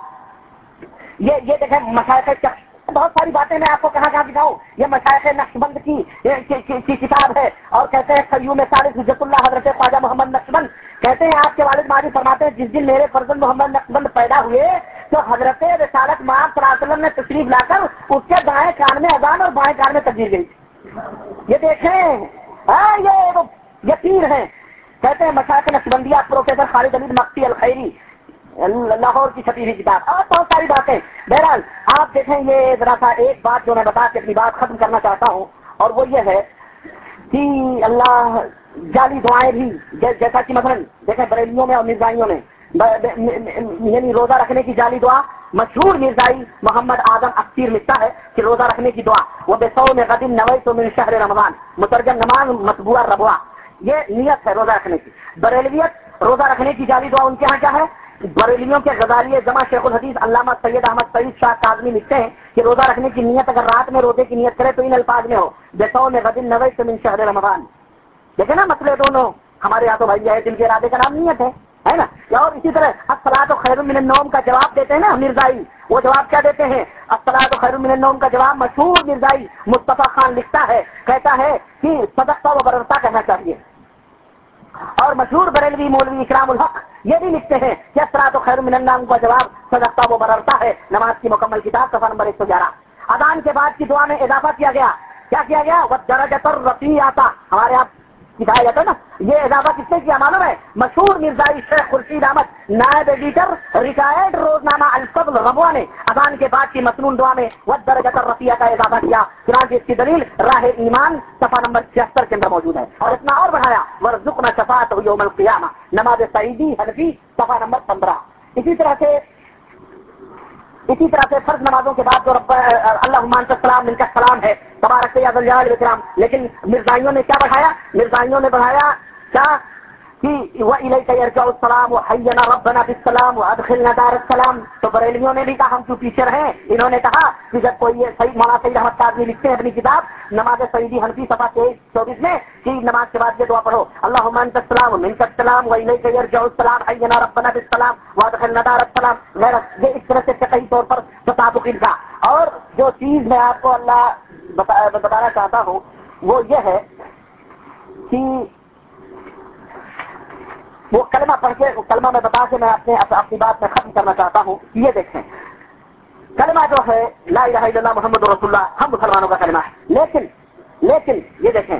S2: یہ دیکھیں مشائخ, بہت ساری باتیں میں آپ کو کہاں دکھاؤں. یہ مشائخ نقشبند کی کتاب ہے. اور کہتے ہیں قیوم ثالث حجت اللہ حضرت خواجہ محمد نقشبند کہتے ہیں, آپ کے والد ماجد فرماتے ہیں جس دن میرے فرزند محمد نقشبند پیدا ہوئے تو حضرت رسالت مآب صلی اللہ علیہ وسلم نے تشریف لا کر اس کے دائیں کان میں اذان اور بائیں کان میں تکبیر گئی. یہ دیکھیں, یہ پیر ہیں. کہتے ہیں مشائخ نقشبندیہ پروفیسر خالد علی مقتی الخیری, لاہور کی چھپی ہوئی کتاب, اور بہت ساری باتیں. بہرحال آپ دیکھیں, یہ ذرا سا ایک بات جو میں بتا کے اپنی بات ختم کرنا چاہتا ہوں, اور وہ یہ ہے کہ اللہ جعلی دعائیں بھی, جیسا کہ مثلا دیکھیں بریلیوں میں اور مرزائیوں میں, یعنی روزہ رکھنے کی جعلی دعا, مشہور مرزائی محمد اعظم اختیر لکھتا ہے کہ روزہ رکھنے کی دعا وہ بے سو میں غدن نویت من شہر رمضان, مترجم نماز مطبوع ربوا, یہ نیت ہے روزہ رکھنے کی. بریلویت روزہ رکھنے کی جعلی دعا ان کے ہاں کیا ہے, بریلیوں کے غزالی جمع شیخ الحدیث علامہ سید احمد سعید شاہ کاظمی لکھتے ہیں کہ روزہ رکھنے کی نیت اگر رات میں روزے کی نیت کرے تو ان الفاظ میں ہو, بے سو میں غدن نویت من شہر رمضان. دیکھیں نا مسئلے دونوں, ہمارے یہاں تو بھائی ہے دل کے ارادے کا نام نیت ہے نا. اور اسی طرح الصلاۃ خیر من النوم کا جواب دیتے ہیں نا مرزائی, وہ جواب کیا دیتے ہیں, الصلاۃ خیر من النوم کا جواب مشہور مرزائی مصطفیٰ خان لکھتا ہے, کہتا ہے کہ صدقہ و بررتا کہنا چاہیے. اور مشہور بریلوی مولوی اکرام الحق یہ بھی لکھتے ہیں کہ الصلاۃ خیر من النوم کا جواب صدقہ و بررتا ہے. نماز کی مکمل کتاب صفحہ نمبر 111. اذان کے بعد کی دعا میں اضافہ کیا گیا, کیا کیا گیا, والدرجۃ الرفیعۃ, ہمارے آپ سکھایا جاتا ہے نا. یہ اضافہ کس نے کیا معلوم ہے, مشہور مرزائی شیخ خورشید احمد نائب ایڈیٹر ریٹائرڈ روزنامہ الفضل ربوہ نے اذان کے بعد کی مسنون دعا میں والدرجۃ الرفیعۃ کا اضافہ کیا. چنانچہ اس کی دلیل راہ ایمان صفحہ نمبر 76 کے اندر موجود ہے. اور اتنا اور بڑھایا, وارزقنا شفاعتہ یوم القیامہ, نماز سعیدی حنفی صفحہ نمبر 15. اسی طرح سے فرض نمازوں کے بعد جو اللہم انت السلام منک السلام ہے, تبارک یا ذو الجلال والاکرام, لیکن مرزائیوں نے کیا بڑھایا, مرزائیوں نے بڑھایا کیا, کہ وَإِلَيْكَ يَرْجَعُ السَّلَامُ وَحَيَّنَا رَبَّنَا بِالسَّلَامُ وَأَدْخِلْنَا دَارَ السَّلَامُ. تو بریلویوں نے بھی کہا ہم کیوں پیچھے رہیں. انہوں نے کہا کہ جب کوئی یہ صحیح مولانا سعید احمد قادری لکھتے ہیں اپنی کتاب نماز سعیدی حنفی صفحہ 23-24 میں کہ نماز کے بعد یہ دعا پڑھو اللہم انت السلام ومنک السلام وإلیک یرجع السلام حینا ربنا بالسلام وادخلنا دار السلام. یہ اس طرح سے فقہی طور پر تطابق ان کا. اور جو چیز میں آپ کو اللہ بتانا چاہتا ہوں وہ یہ ہے کہ وہ کلمہ پڑھ کے کلمہ میں بتا کے میں اپنی بات میں ختم کرنا چاہتا ہوں. یہ دیکھیں کلمہ جو ہے لا الہ الا اللہ محمد رسول اللہ ہم مسلمانوں کا کلمہ ہے. لیکن یہ دیکھیں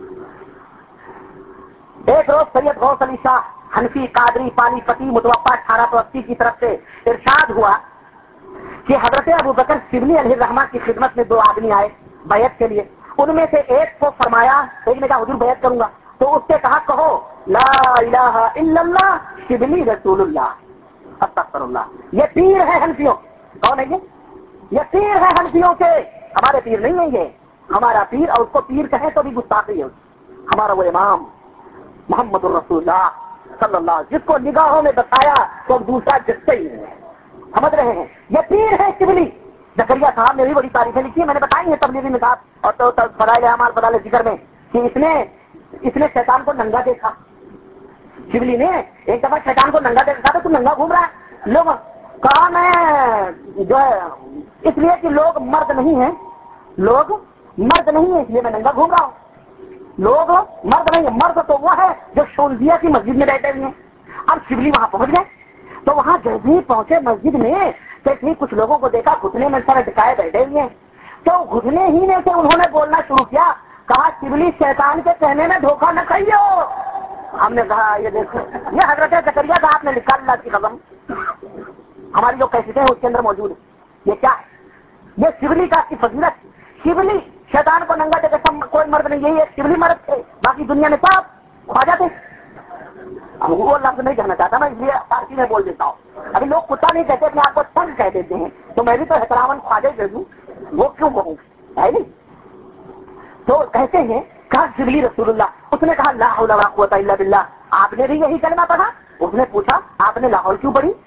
S2: ایک روز سید غوث علی شاہ حنفی قادری پانی پتی متوفا 1880 کی طرف سے ارشاد ہوا کہ حضرت ابو بکر شبلی علیہ الرحمہ کی خدمت میں 2 آدمی آئے بیعت کے لیے. ان میں سے ایک کو فرمایا ایک نے کہا حضور بیعت کروں گا. تو اس سے کہا کہو لا الہ الا اللہ شبلی رسول اللہ استغفر اللہ. یہ پیر ہے حنفیوں. کون ہے یہ پیر ہے حنفیوں کے. ہمارے پیر نہیں ہیں یہ. ہمارا پیر اور اس کو پیر کہیں تو بھی گستاخی ہے. ہمارا وہ امام محمد الرسول اللہ صلی اللہ جس کو نگاہوں میں بتایا تو دوسرا جس سے ہی ہے. سمجھ رہے ہیں یہ پیر ہے شبلی. زکریا صاحب نے بھی بڑی تعریفیں لکھی ہیں میں نے بتائی ہیں تبلیغی نصاب اور تو فضائل اعمال فضائل ذکر میں کہ اس نے شیطان کو ننگا دیکھا. شبلی نے ایک دفعہ شیطان کو ننگا دیکھا تو ننگا گھوم رہا ہے. لوگ کہا میں جو ہے اس لیے کہ لوگ مرد نہیں ہیں اس لیے میں ننگا گھوم رہا ہوں. لوگ مرد نہیں ہیں. مرد تو وہ ہے جو شولزیا کی مسجد میں بیٹھے ہوئے ہیں. اب شبلی وہاں پہنچ گئے. تو وہاں جب ہی پہنچے مسجد میں تو کچھ لوگوں کو دیکھا گھٹنے میں سر ٹکائے بیٹھے ہوئے ہیں. تو گھٹنے ہی میں سے انہوں نے بولنا شروع کیا. کہا شبلی شیطان کے کہنے میں دھوکہ نہ کھائیو. ہم نے کہا یہ دیکھو یہ حضرت زکریا صاحب نے لکھا اللہ کی قسم ہماری جو کیسٹیں ہیں اس کے اندر موجود ہے. یہ کیا ہے یہ شبلی کا کی فضیلت. شبلی شیطان کو ننگا دے کے کوئی مرد نہیں. یہی ایک شبلی مرد تھے. باقی دنیا میں سب خواجہ تھے. اب وہ لفظ نہیں کہنا چاہتا میں اس لیے فارسی میں بول دیتا ہوں. ابھی لوگ کتا نہیں کہتے اپنے آپ کو تنگ کہہ دیتے ہیں تو میں بھی تو احتراماً خواجہ کہہ دوں. وہ کیوں کہوں ہے نہیں. تو کہتے ہیں کہا شبلی رسول اللہ. اس نے کہا لا حول ولا قوت الا باللہ. آپ نے بھی یہی کلمہ پڑھا. اس نے پوچھا آپ نے لاہور کیوں پڑھی.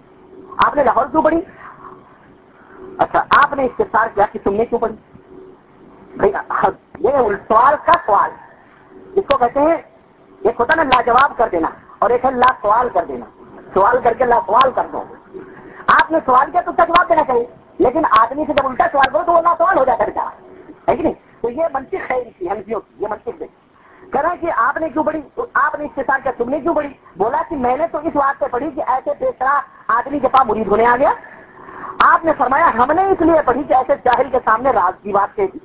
S2: اچھا آپ نے استفسار کیا کہ تم نے کیوں پڑھی. بھائی یہ سوال کا سوال اس کو کہتے ہیں. ایک ہوتا نا لاجواب کر دینا اور ایک ہے لا سوال کر دینا. سوال کر کے لا سوال کر دو. آپ نے سوال کیا تو اس کا جواب دینا چاہیے. لیکن آدمی سے جب الٹا سوال کرو تو وہ لا سوال ہو جاتا ہے کہ نہیں. تو یہ منطق ہے حنفیوں کی. یہ منطق دے کرا کہ آپ نے کیوں پڑھی. آپ نے استفسار کیا تم نے کیوں پڑھی. بولا کہ میں نے تو اس بات سے پڑھی کہ ایسے بے طرح آدمی کے پاس مرید ہونے آ گیا. آپ نے فرمایا ہم نے اس لیے پڑھی کہ ایسے جاہل کے سامنے راز کی بات کہی.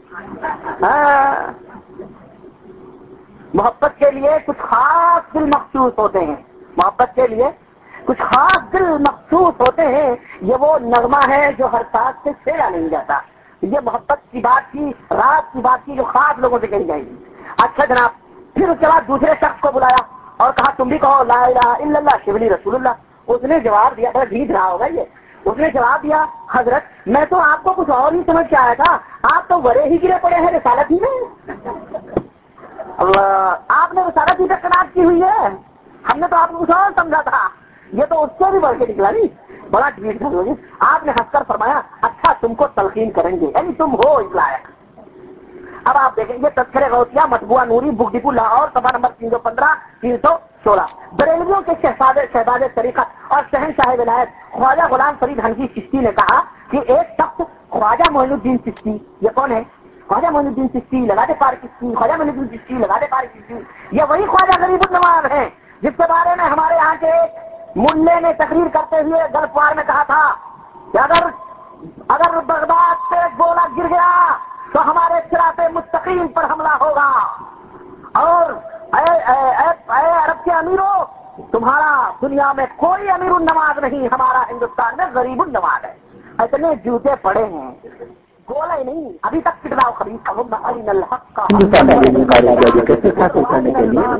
S2: محبت کے لیے کچھ خاص دل مخصوص ہوتے ہیں. محبت کے لیے کچھ خاص دل مخصوص ہوتے ہیں. یہ وہ نغمہ ہے جو ہر ساتھ سے چھیڑا نہیں جاتا. یہ محبت کی بات کی راز کی بات کی جو خاص لوگوں سے کہی جائے گی. اچھا جناب پھر اس کے بعد دوسرے شخص کو بلایا اور کہا تم بھی کہو لا الہ الا اللہ شبلی رسول اللہ. اس نے جواب دیا بڑا بھیج رہا ہوگا یہ. اس نے جواب دیا حضرت میں تو آپ کو کچھ اور ہی سمجھ کے آیا تھا. آپ تو ورے ہی گرے پڑے ہیں رسالت ہی میں. آپ نے رسالت ہی تک قناعت کی ہوئی ہے. ہم نے تو آپ کو کچھ اور سمجھا تھا. یہ تو اس سے بھی بڑھ کے نکلا نہیں. بڑا ٹویٹ کر لوگے. آپ نے ہنس کر فرمایا اچھا تم کو تلقین کریں گے یعنی تم ہو اس لائق. اب آپ دیکھیں گے تذکرہ غوثیہ مطبوعہ نوری بک ڈپو لاہور صفحہ نمبر 315 316. بریلویوں کے شہباز طریقت اور شہنشاہ ولایت خواجہ غلام فرید حنفی چشتی نے کہا کہ ایک شخص خواجہ معین الدین چشتی. یہ کون ہے. خواجہ معین الدین چشتی لگا دے پار چشتی. خواجہ معین الدین چشتی لگا دے پار چشتی. یہ وہی خواجہ غریب النواز ہیں جس کے بارے میں ہمارے یہاں کے ملے نے تقریر کرتے ہوئے گلف وار میں کہا تھا کہ اگر بغداد سے گولہ گر گیا تو ہمارے صراط مستقیم پر حملہ ہوگا. اور اے عرب کے امیروں تمہارا دنیا میں کوئی امیر النواز نہیں. ہمارا ہندوستان میں غریب النواز ہے. اتنے جوتے پڑے ہیں گولہ ہی نہیں ابھی تک پٹراؤ خبیث الحق کا
S1: کیسے حاصل کرنے کے لیے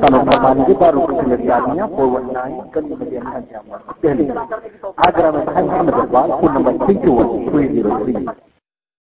S1: آگرہ میں